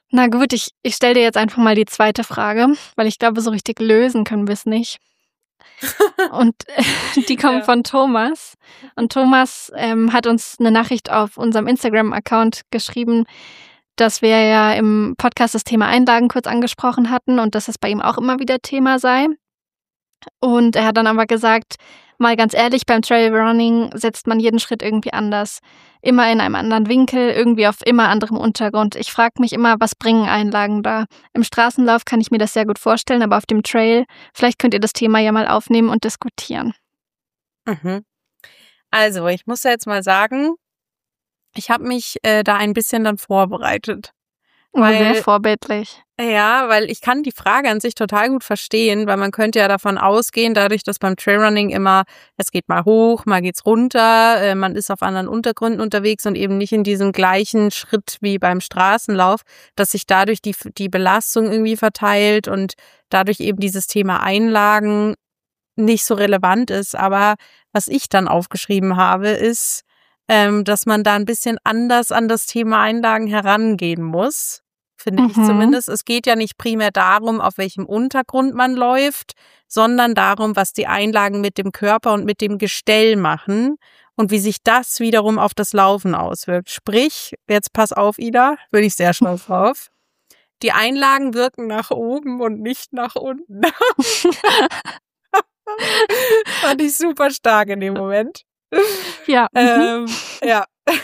Na gut, ich, ich stelle dir jetzt einfach mal die zweite Frage, weil ich glaube, so richtig lösen können wir es nicht. Und äh, die kommen Ja. von Thomas. Und Thomas ähm, hat uns eine Nachricht auf unserem Instagram-Account geschrieben, dass wir ja im Podcast das Thema Einlagen kurz angesprochen hatten und dass es bei ihm auch immer wieder Thema sei. Und er hat dann aber gesagt, mal ganz ehrlich, beim Trailrunning setzt man jeden Schritt irgendwie anders. Immer in einem anderen Winkel, irgendwie auf immer anderem Untergrund. Ich frage mich immer, was bringen Einlagen da? Im Straßenlauf kann ich mir das sehr gut vorstellen, aber auf dem Trail, vielleicht könnt ihr das Thema ja mal aufnehmen und diskutieren. Mhm. Also, ich muss ja jetzt mal sagen, ich habe mich äh, da ein bisschen dann vorbereitet. War sehr Weil, vorbildlich. ja, weil ich kann die Frage an sich total gut verstehen, weil man könnte ja davon ausgehen, dadurch, dass beim Trailrunning immer, es geht mal hoch, mal geht's runter, äh, man ist auf anderen Untergründen unterwegs und eben nicht in diesem gleichen Schritt wie beim Straßenlauf, dass sich dadurch die, die Belastung irgendwie verteilt und dadurch eben dieses Thema Einlagen nicht so relevant ist. Aber was ich dann aufgeschrieben habe, ist, ähm, dass man da ein bisschen anders an das Thema Einlagen herangehen muss. Finde ich Mhm. zumindest. Es geht ja nicht primär darum, auf welchem Untergrund man läuft, sondern darum, was die Einlagen mit dem Körper und mit dem Gestell machen und wie sich das wiederum auf das Laufen auswirkt. Sprich, jetzt pass auf, Ida, bin ich sehr stolz drauf. Die Einlagen wirken nach oben und nicht nach unten. Fand ich super stark in dem Moment. Ja. Mhm. Ähm, ja.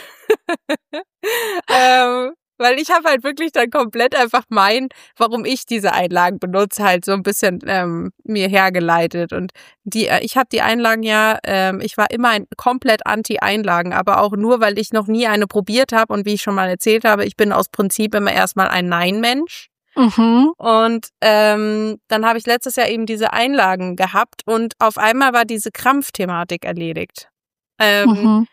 ähm, weil ich habe halt wirklich dann komplett einfach mein, warum ich diese Einlagen benutze, halt so ein bisschen ähm, mir hergeleitet. Und die, äh, ich habe die Einlagen ja, ähm, ich war immer ein komplett Anti-Einlagen, aber auch nur, weil ich noch nie eine probiert habe. Und wie ich schon mal erzählt habe, ich bin aus Prinzip immer erstmal ein Nein-Mensch. Mhm. Und ähm, dann habe ich letztes Jahr eben diese Einlagen gehabt und auf einmal war diese Krampfthematik erledigt. Ähm, Mhm.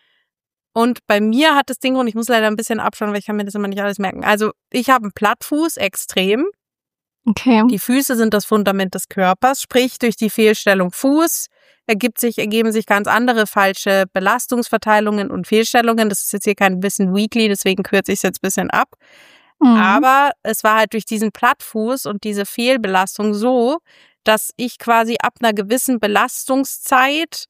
Und bei mir hat das Ding, und ich muss leider ein bisschen abschauen, weil ich kann mir das immer nicht alles merken. Also ich habe einen Plattfuß, extrem. Okay. Die Füße sind das Fundament des Körpers, sprich durch die Fehlstellung Fuß ergibt sich, ergeben sich ganz andere falsche Belastungsverteilungen und Fehlstellungen. Das ist jetzt hier kein Wissen Weekly, deswegen kürze ich es jetzt ein bisschen ab. Mhm. Aber es war halt durch diesen Plattfuß und diese Fehlbelastung so, dass ich quasi ab einer gewissen Belastungszeit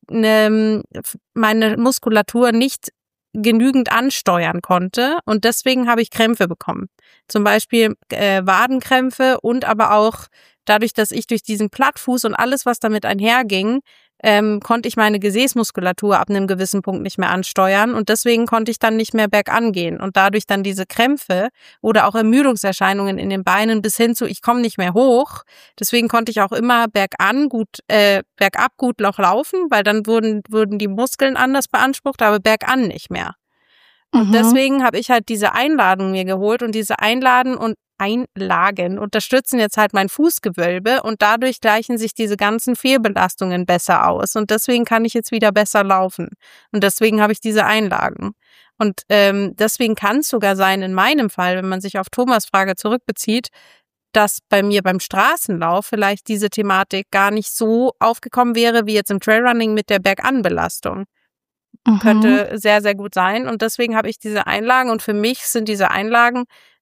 ne, meine Muskulatur nicht genügend ansteuern konnte und deswegen habe ich Krämpfe bekommen. Zum Beispiel äh, Wadenkrämpfe und aber auch dadurch, dass ich durch diesen Plattfuß und alles, was damit einherging, ähm, konnte ich meine Gesäßmuskulatur ab einem gewissen Punkt nicht mehr ansteuern und deswegen konnte ich dann nicht mehr bergan gehen und dadurch dann diese Krämpfe oder auch Ermüdungserscheinungen in den Beinen bis hin zu, ich komme nicht mehr hoch. Deswegen konnte ich auch immer bergan gut, äh, bergab gut noch laufen, weil dann wurden, wurden die Muskeln anders beansprucht, aber bergan nicht mehr. Und Mhm. deswegen habe ich halt diese Einladung mir geholt und diese Einladen und Einlagen unterstützen jetzt halt mein Fußgewölbe und dadurch gleichen sich diese ganzen Fehlbelastungen besser aus und deswegen kann ich jetzt wieder besser laufen und deswegen habe ich diese Einlagen. Und ähm, deswegen kann es sogar sein, in meinem Fall, wenn man sich auf Thomas' Frage zurückbezieht, dass bei mir beim Straßenlauf vielleicht diese Thematik gar nicht so aufgekommen wäre, wie jetzt im Trailrunning mit der Berganbelastung. Mhm. Könnte sehr, sehr gut sein. Und deswegen habe ich diese Einlagen und für mich sind diese Einlagen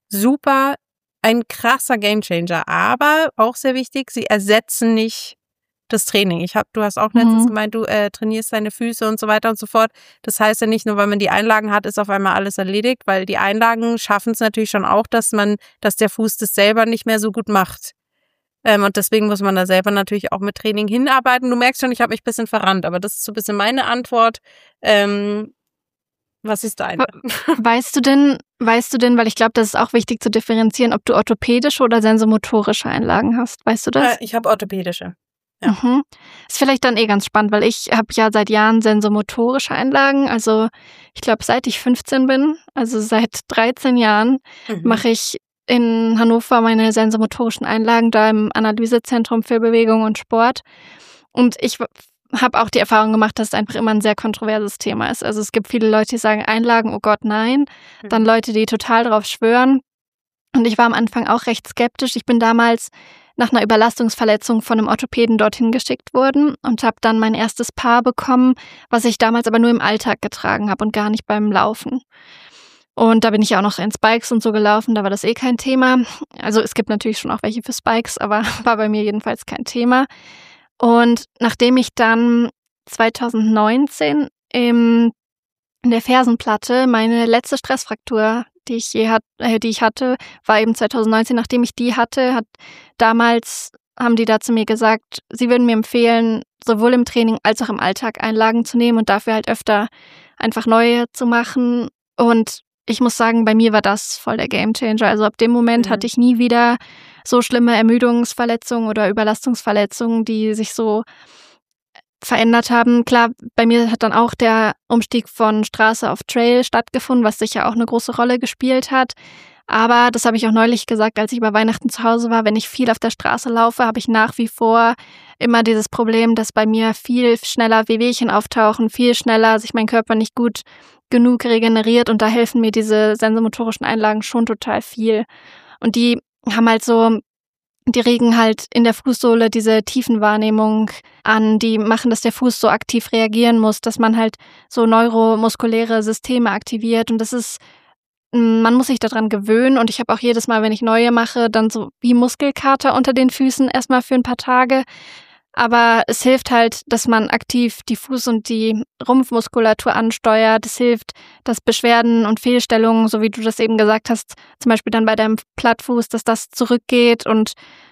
super ein krasser Gamechanger. Aber auch sehr wichtig, sie ersetzen nicht das Training. Ich hab, du hast auch letztens Mhm. gemeint, du äh, trainierst deine Füße und so weiter und so fort. Das heißt ja nicht nur, weil man die Einlagen hat, ist auf einmal alles erledigt, weil die Einlagen schaffen es natürlich schon auch, dass man, dass der Fuß das selber nicht mehr so gut macht. Ähm, und deswegen muss man da selber natürlich auch mit Training hinarbeiten. Du merkst schon, ich habe mich ein bisschen verrannt, aber das ist so ein bisschen meine Antwort. Ähm, was ist deine? Weißt du denn, weißt du denn, weil ich glaube, das ist auch wichtig zu differenzieren, ob du orthopädische oder sensomotorische Einlagen hast. Weißt du das? Äh, ich habe orthopädische. Ja. Mhm. Ist vielleicht dann eh ganz spannend, weil ich habe ja seit Jahren sensomotorische Einlagen. Also ich glaube, seit ich fünfzehn bin, also seit dreizehn Jahren, Mhm. mache ich in Hannover meine sensomotorischen Einlagen da im Analysezentrum für Bewegung und Sport. Und ich habe auch die Erfahrung gemacht, dass es einfach immer ein sehr kontroverses Thema ist. Also es gibt viele Leute, die sagen Einlagen, oh Gott, nein. Mhm. Dann Leute, die total drauf schwören. Und ich war am Anfang auch recht skeptisch. Ich bin damals nach einer Überlastungsverletzung von einem Orthopäden dorthin geschickt worden und habe dann mein erstes Paar bekommen, was ich damals aber nur im Alltag getragen habe und gar nicht beim Laufen. Und da bin ich ja auch noch in Spikes und so gelaufen, da war das eh kein Thema. Also es gibt natürlich schon auch welche für Spikes, aber war bei mir jedenfalls kein Thema. Und nachdem ich dann zwanzig neunzehn im, in der Fersenplatte meine letzte Stressfraktur, die ich je hat, äh, die ich hatte, war eben zwanzig neunzehn. Nachdem ich die hatte, hat damals haben die da zu mir gesagt, sie würden mir empfehlen, sowohl im Training als auch im Alltag Einlagen zu nehmen und dafür halt öfter einfach neue zu machen. Und ich muss sagen, bei mir war das voll der Gamechanger. Also ab dem Moment mhm. hatte ich nie wieder so schlimme Ermüdungsverletzungen oder Überlastungsverletzungen, die sich so verändert haben. Klar, bei mir hat dann auch der Umstieg von Straße auf Trail stattgefunden, was sicher auch eine große Rolle gespielt hat. Aber das habe ich auch neulich gesagt, als ich über Weihnachten zu Hause war, wenn ich viel auf der Straße laufe, habe ich nach wie vor immer dieses Problem, dass bei mir viel schneller Wehwehchen auftauchen, viel schneller sich mein Körper nicht gut genug regeneriert und da helfen mir diese sensomotorischen Einlagen schon total viel. Und die haben halt so, die regen halt in der Fußsohle diese Tiefenwahrnehmung an, die machen, dass der Fuß so aktiv reagieren muss, dass man halt so neuromuskuläre Systeme aktiviert und das ist, man muss sich daran gewöhnen und ich habe auch jedes Mal, wenn ich neue mache, dann so wie Muskelkater unter den Füßen erstmal für ein paar Tage. Aber es hilft halt, dass man aktiv die Fuß- und die Rumpfmuskulatur ansteuert. Es hilft, dass Beschwerden und Fehlstellungen, so wie du das eben gesagt hast, zum Beispiel dann bei deinem Plattfuß, dass das zurückgeht und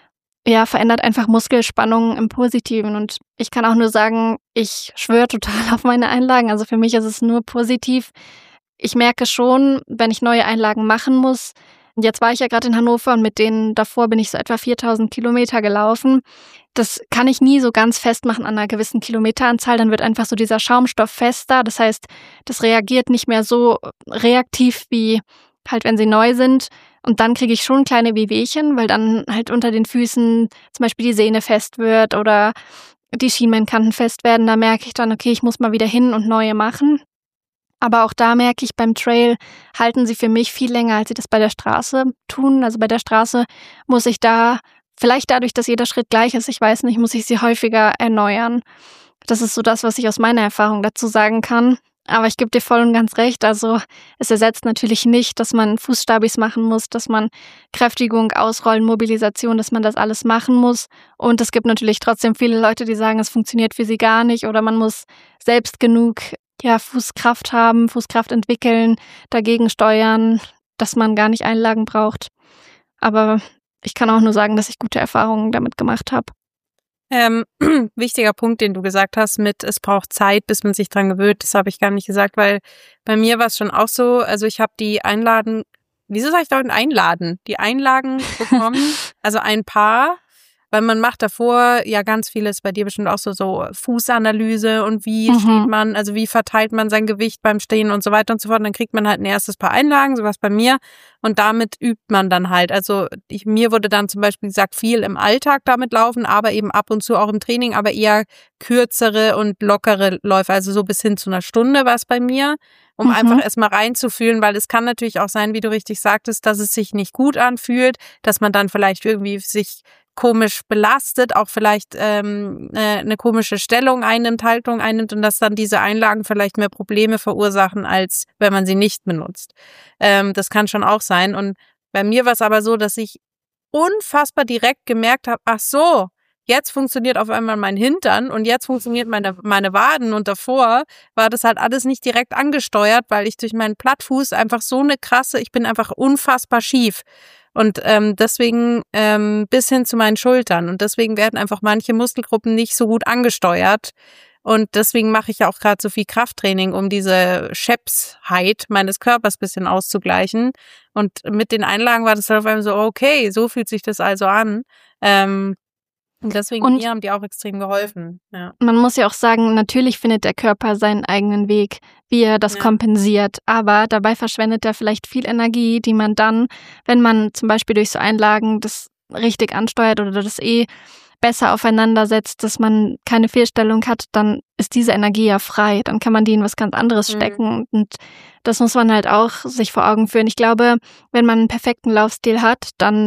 ja, verändert einfach Muskelspannungen im Positiven. Und ich kann auch nur sagen, ich schwöre total auf meine Einlagen. Also für mich ist es nur positiv. Ich merke schon, wenn ich neue Einlagen machen muss. Jetzt war ich ja gerade in Hannover und mit denen davor bin ich so etwa viertausend Kilometer gelaufen. Das kann ich nie so ganz festmachen an einer gewissen Kilometeranzahl. Dann wird einfach so dieser Schaumstoff fester. Das heißt, das reagiert nicht mehr so reaktiv wie halt, wenn sie neu sind. Und dann kriege ich schon kleine Wehwehchen, weil dann halt unter den Füßen zum Beispiel die Sehne fest wird oder die Schienbeinkanten fest werden. Da merke ich dann, okay, ich muss mal wieder hin und neue machen. Aber auch da merke ich, beim Trail halten sie für mich viel länger, als sie das bei der Straße tun. Also bei der Straße muss ich da, vielleicht dadurch, dass jeder Schritt gleich ist, ich weiß nicht, muss ich sie häufiger erneuern. Das ist so das, was ich aus meiner Erfahrung dazu sagen kann. Aber ich gebe dir voll und ganz recht. Also es ersetzt natürlich nicht, dass man Fußstabis machen muss, dass man Kräftigung, Ausrollen, Mobilisation, dass man das alles machen muss. Und es gibt natürlich trotzdem viele Leute, die sagen, es funktioniert für sie gar nicht oder man muss selbst genug ja, Fußkraft haben, Fußkraft entwickeln, dagegen steuern, dass man gar nicht Einlagen braucht. Aber ich kann auch nur sagen, dass ich gute Erfahrungen damit gemacht habe. Ähm, wichtiger Punkt, den du gesagt hast mit, es braucht Zeit, bis man sich dran gewöhnt, das habe ich gar nicht gesagt, weil bei mir war es schon auch so, also ich habe die Einladen, wieso sage ich da Einladen? Die Einlagen bekommen, also ein paar, weil man macht davor ja ganz vieles, bei dir bestimmt auch so, so Fußanalyse und wie mhm. steht man, also wie verteilt man sein Gewicht beim Stehen und so weiter und so fort. Und dann kriegt man halt ein erstes Paar Einlagen, sowas bei mir. Und damit übt man dann halt. Also ich, mir wurde dann zum Beispiel gesagt, viel im Alltag damit laufen, aber eben ab und zu auch im Training, aber eher kürzere und lockere Läufe, also so bis hin zu einer Stunde war es bei mir, um mhm. einfach erstmal reinzufühlen, weil es kann natürlich auch sein, wie du richtig sagtest, dass es sich nicht gut anfühlt, dass man dann vielleicht irgendwie sich komisch belastet, auch vielleicht ähm, äh, eine komische Stellung einnimmt, Haltung einnimmt und dass dann diese Einlagen vielleicht mehr Probleme verursachen, als wenn man sie nicht benutzt. Ähm, das kann schon auch sein. Und bei mir war es aber so, dass ich unfassbar direkt gemerkt habe, ach so, jetzt funktioniert auf einmal mein Hintern und jetzt funktioniert meine meine Waden und davor war das halt alles nicht direkt angesteuert, weil ich durch meinen Plattfuß einfach so eine krasse, ich bin einfach unfassbar schief. Und ähm, deswegen ähm, bis hin zu meinen Schultern. Und deswegen werden einfach manche Muskelgruppen nicht so gut angesteuert. Und deswegen mache ich ja auch gerade so viel Krafttraining, um diese Schepsheit meines Körpers ein bisschen auszugleichen. Und mit den Einlagen war das halt auf einmal so, okay, so fühlt sich das also an. Ähm, Und deswegen und mir haben die auch extrem geholfen. Ja. Man muss ja auch sagen, natürlich findet der Körper seinen eigenen Weg, wie er das ja. kompensiert. Aber dabei verschwendet er vielleicht viel Energie, die man dann, wenn man zum Beispiel durch so Einlagen das richtig ansteuert oder das eh besser aufeinander setzt, dass man keine Fehlstellung hat, dann ist diese Energie ja frei. Dann kann man die in was ganz anderes mhm. stecken. Und das muss man halt auch sich vor Augen führen. Ich glaube, wenn man einen perfekten Laufstil hat, dann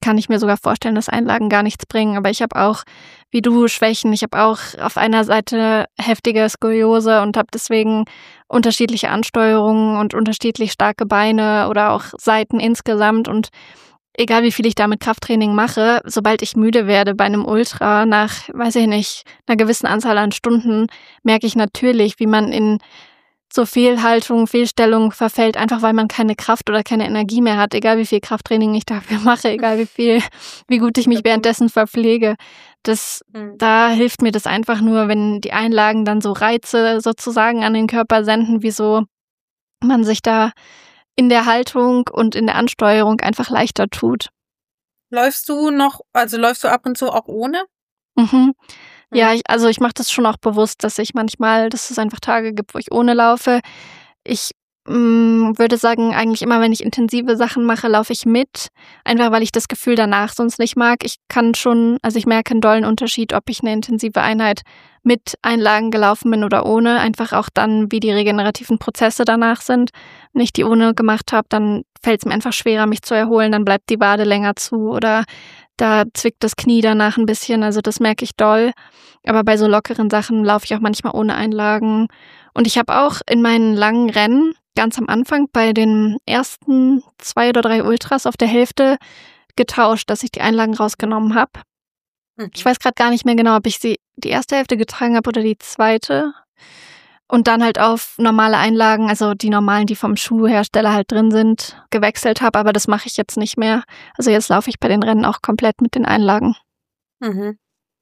kann ich mir sogar vorstellen, dass Einlagen gar nichts bringen. Aber ich habe auch, wie du, Schwächen. Ich habe auch auf einer Seite heftige Skoliose und habe deswegen unterschiedliche Ansteuerungen und unterschiedlich starke Beine oder auch Seiten insgesamt. Und egal wie viel ich da mit Krafttraining mache, sobald ich müde werde bei einem Ultra, nach, weiß ich nicht, einer gewissen Anzahl an Stunden, merke ich natürlich, wie man in so Fehlhaltung, Fehlstellung verfällt, einfach weil man keine Kraft oder keine Energie mehr hat, egal wie viel Krafttraining ich dafür mache, egal wie viel, wie gut ich mich währenddessen verpflege. Das, mhm. Da hilft mir das einfach nur, wenn die Einlagen dann so Reize sozusagen an den Körper senden, wieso man sich da in der Haltung und in der Ansteuerung einfach leichter tut. Läufst du noch, also läufst du ab und zu auch ohne? Mhm. Ja, ich, also ich mache das schon auch bewusst, dass ich manchmal, dass es einfach Tage gibt, wo ich ohne laufe. Ich mh, würde sagen, eigentlich immer, wenn ich intensive Sachen mache, laufe ich mit. Einfach, weil ich das Gefühl danach sonst nicht mag. Ich kann schon, also ich merke einen dollen Unterschied, ob ich eine intensive Einheit mit Einlagen gelaufen bin oder ohne. Einfach auch dann, wie die regenerativen Prozesse danach sind. Wenn ich die ohne gemacht habe, dann fällt es mir einfach schwerer, mich zu erholen. Dann bleibt die Wade länger zu oder da zwickt das Knie danach ein bisschen, also das merke ich doll. Aber bei so lockeren Sachen laufe ich auch manchmal ohne Einlagen. Und ich habe auch in meinen langen Rennen, ganz am Anfang, bei den ersten zwei oder drei Ultras auf der Hälfte getauscht, dass ich die Einlagen rausgenommen habe. Mhm. Ich weiß gerade gar nicht mehr genau, ob ich sie die erste Hälfte getragen habe oder die zweite. Und dann halt auf normale Einlagen, also die normalen, die vom Schuhhersteller halt drin sind, gewechselt habe. Aber das mache ich jetzt nicht mehr. Also jetzt laufe ich bei den Rennen auch komplett mit den Einlagen. Mhm.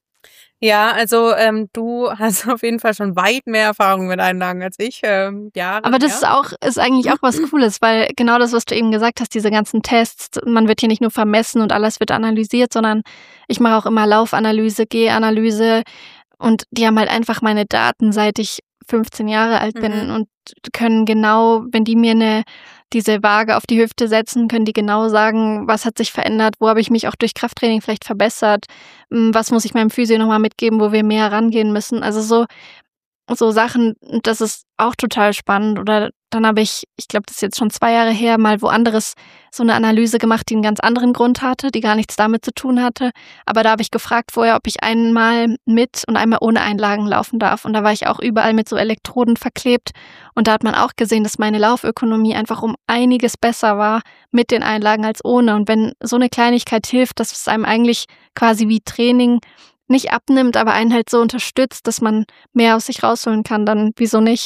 Ja, also ähm, du hast auf jeden Fall schon weit mehr Erfahrung mit Einlagen als ich. Ähm, Jahre Aber das mehr. ist auch ist eigentlich auch was Cooles, weil genau das, was du eben gesagt hast, diese ganzen Tests, man wird hier nicht nur vermessen und alles wird analysiert, sondern ich mache auch immer Laufanalyse, Gehanalyse und die haben halt einfach meine Daten, seit ich fünfzehn Jahre alt bin mhm. und können genau, wenn die mir eine diese Waage auf die Hüfte setzen, können die genau sagen, was hat sich verändert, wo habe ich mich auch durch Krafttraining vielleicht verbessert, was muss ich meinem Physio nochmal mitgeben, wo wir mehr rangehen müssen. Also so so Sachen, das ist auch total spannend. Oder dann habe ich, ich glaube, das ist jetzt schon zwei Jahre her, mal woanders so eine Analyse gemacht, die einen ganz anderen Grund hatte, die gar nichts damit zu tun hatte. Aber da habe ich gefragt vorher, ob ich einmal mit und einmal ohne Einlagen laufen darf. Und da war ich auch überall mit so Elektroden verklebt. Und da hat man auch gesehen, dass meine Laufökonomie einfach um einiges besser war mit den Einlagen als ohne. Und wenn so eine Kleinigkeit hilft, dass es einem eigentlich quasi wie Training nicht abnimmt, aber einen halt so unterstützt, dass man mehr aus sich rausholen kann, dann wieso nicht?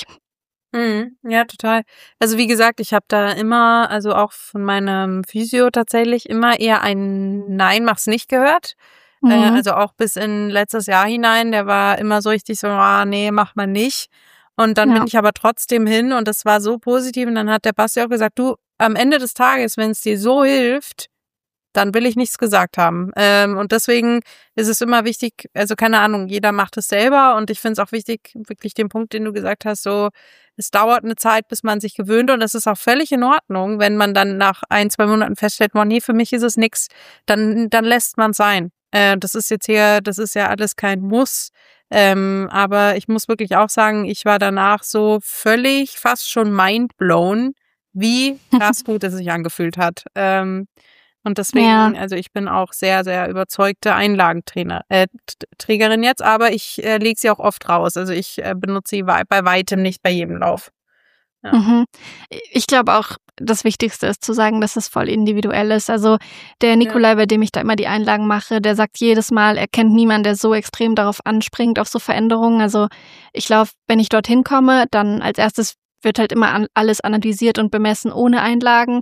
Mhm, ja, total. Also wie gesagt, ich habe da immer, also auch von meinem Physio tatsächlich immer eher ein Nein, mach's nicht gehört. Mhm. Äh, also auch bis in letztes Jahr hinein, der war immer so richtig so, ah, nee, mach mal nicht. Und dann ja. bin ich aber trotzdem hin und das war so positiv und dann hat der Basti auch gesagt, du, am Ende des Tages, wenn es dir so hilft, dann will ich nichts gesagt haben. Ähm, und deswegen ist es immer wichtig, also keine Ahnung, jeder macht es selber und ich finde es auch wichtig, wirklich den Punkt, den du gesagt hast, so, es dauert eine Zeit, bis man sich gewöhnt und das ist auch völlig in Ordnung, wenn man dann nach ein, zwei Monaten feststellt, oh nee, für mich ist es nix, dann, dann lässt man es sein. Äh, das ist jetzt hier, das ist ja alles kein Muss. Ähm, aber ich muss wirklich auch sagen, ich war danach so völlig fast schon mindblown, wie krass gut es sich angefühlt hat. Ähm, Und deswegen, ja. also ich bin auch sehr, sehr überzeugte Einlagentrainer, äh, Trägerin jetzt, aber ich äh, lege sie auch oft raus. Also ich äh, benutze sie bei weitem nicht bei jedem Lauf. Ja. Mhm. Ich glaube auch, das Wichtigste ist zu sagen, dass es voll individuell ist. Also der Nikolai, ja. bei dem ich da immer die Einlagen mache, der sagt jedes Mal, er kennt niemanden, der so extrem darauf anspringt, auf so Veränderungen. Also ich laufe, wenn ich dorthin komme, dann als erstes wird halt immer an, alles analysiert und bemessen ohne Einlagen.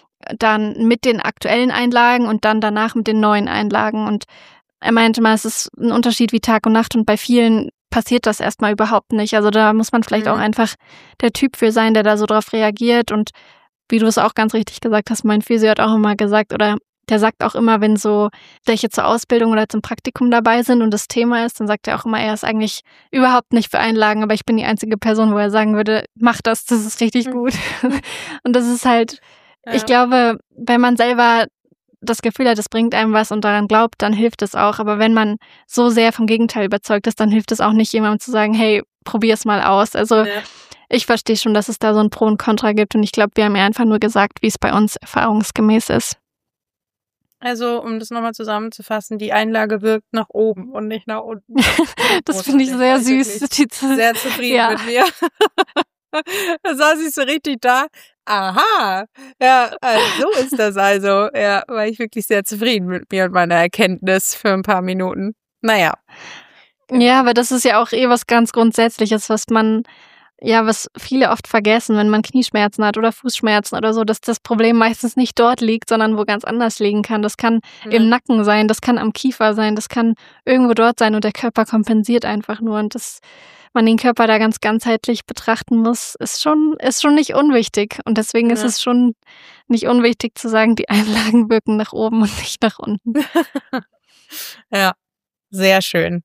Dann mit den aktuellen Einlagen und dann danach mit den neuen Einlagen. Und er meinte mal, es ist ein Unterschied wie Tag und Nacht und bei vielen passiert das erstmal überhaupt nicht. Also da muss man vielleicht mhm. auch einfach der Typ für sein, der da so drauf reagiert. Und wie du es auch ganz richtig gesagt hast, mein Physio hat auch immer gesagt, oder der sagt auch immer, wenn so welche zur Ausbildung oder zum Praktikum dabei sind und das Thema ist, dann sagt er auch immer, er ist eigentlich überhaupt nicht für Einlagen, aber ich bin die einzige Person, wo er sagen würde, mach das, das ist richtig mhm. gut. Und das ist halt, ja. ich glaube, wenn man selber das Gefühl hat, es bringt einem was und daran glaubt, dann hilft es auch. Aber wenn man so sehr vom Gegenteil überzeugt ist, dann hilft es auch nicht, jemandem zu sagen, hey, probier's mal aus. Also ja. ich verstehe schon, dass es da so ein Pro und Contra gibt und ich glaube, wir haben ja einfach nur gesagt, wie es bei uns erfahrungsgemäß ist. Also, um das nochmal zusammenzufassen, die Einlage wirkt nach oben und nicht nach unten. Das finde ich sehr süß. Sehr zufrieden ja. mit mir. Da saß ich so richtig da. Aha, ja, also so ist das also. Ja, war ich wirklich sehr zufrieden mit mir und meiner Erkenntnis für ein paar Minuten. Naja. Ja, aber das ist ja auch eh was ganz Grundsätzliches, was man, ja, was viele oft vergessen, wenn man Knieschmerzen hat oder Fußschmerzen oder so, dass das Problem meistens nicht dort liegt, sondern wo ganz anders liegen kann. Das kann mhm. im Nacken sein, das kann am Kiefer sein, das kann irgendwo dort sein und der Körper kompensiert einfach nur. Und dass man den Körper da ganz ganzheitlich betrachten muss, ist schon, ist schon nicht unwichtig. Und deswegen ja. ist es schon nicht unwichtig zu sagen, die Einlagen wirken nach oben und nicht nach unten. Ja, sehr schön.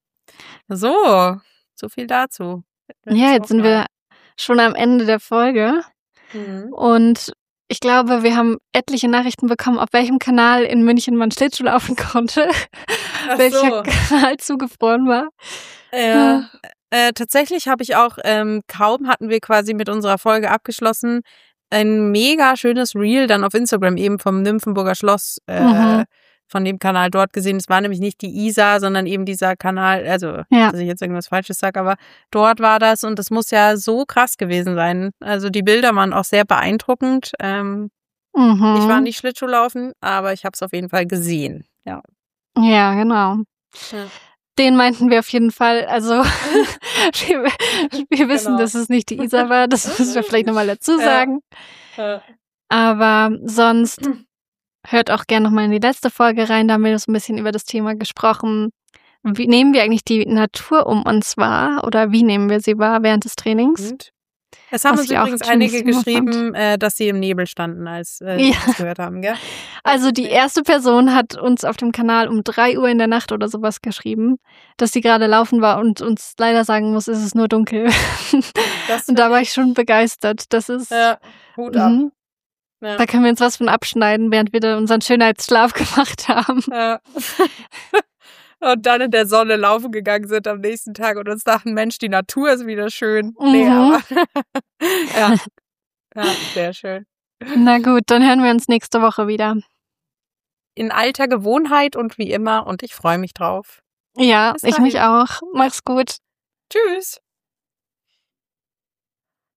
So, so viel dazu. Ja, jetzt sind wir schon am Ende der Folge mhm. und ich glaube, wir haben etliche Nachrichten bekommen, auf welchem Kanal in München man Schlittschuh laufen konnte, Ach welcher so. Kanal zugefroren war. Ja, äh, tatsächlich habe ich auch, ähm, kaum hatten wir quasi mit unserer Folge abgeschlossen, ein mega schönes Reel dann auf Instagram eben vom Nymphenburger Schloss äh, mhm. von dem Kanal dort gesehen. Es war nämlich nicht die Isar, sondern eben dieser Kanal, also, ja. dass ich jetzt irgendwas Falsches sage, aber dort war das und das muss ja so krass gewesen sein. Also die Bilder waren auch sehr beeindruckend. Ähm, mhm. Ich war nicht Schlittschuhlaufen, aber ich habe es auf jeden Fall gesehen. Ja, ja genau. Ja. Den meinten wir auf jeden Fall. Also wir, wir wissen, genau. dass es nicht die Isar war. Das müssen wir vielleicht nochmal dazu sagen. Ja. Ja. Aber sonst hört auch gerne nochmal in die letzte Folge rein. Da haben wir so ein bisschen über das Thema gesprochen. Wie nehmen wir eigentlich die Natur um uns wahr? Oder wie nehmen wir sie wahr während des Trainings? Und? Es haben uns übrigens einige geschrieben, äh, dass sie im Nebel standen, als äh, ja. wir das gehört haben, gell? Also die erste Person hat uns auf dem Kanal um drei Uhr in der Nacht oder sowas geschrieben, dass sie gerade laufen war und uns leider sagen muss, es ist nur dunkel. Das und da war ich schon begeistert. Das ist ja, Hut ab. Mhm. Ja. Da können wir uns was von abschneiden, während wir da unseren Schönheitsschlaf gemacht haben. Ja. Und dann in der Sonne laufen gegangen sind am nächsten Tag und uns dachten, Mensch, die Natur ist wieder schön. Mhm. Nee, aber ja. ja, sehr schön. Na gut, dann hören wir uns nächste Woche wieder. In alter Gewohnheit und wie immer und ich freue mich drauf. Ja, ich mich auch. Mach's gut. Tschüss.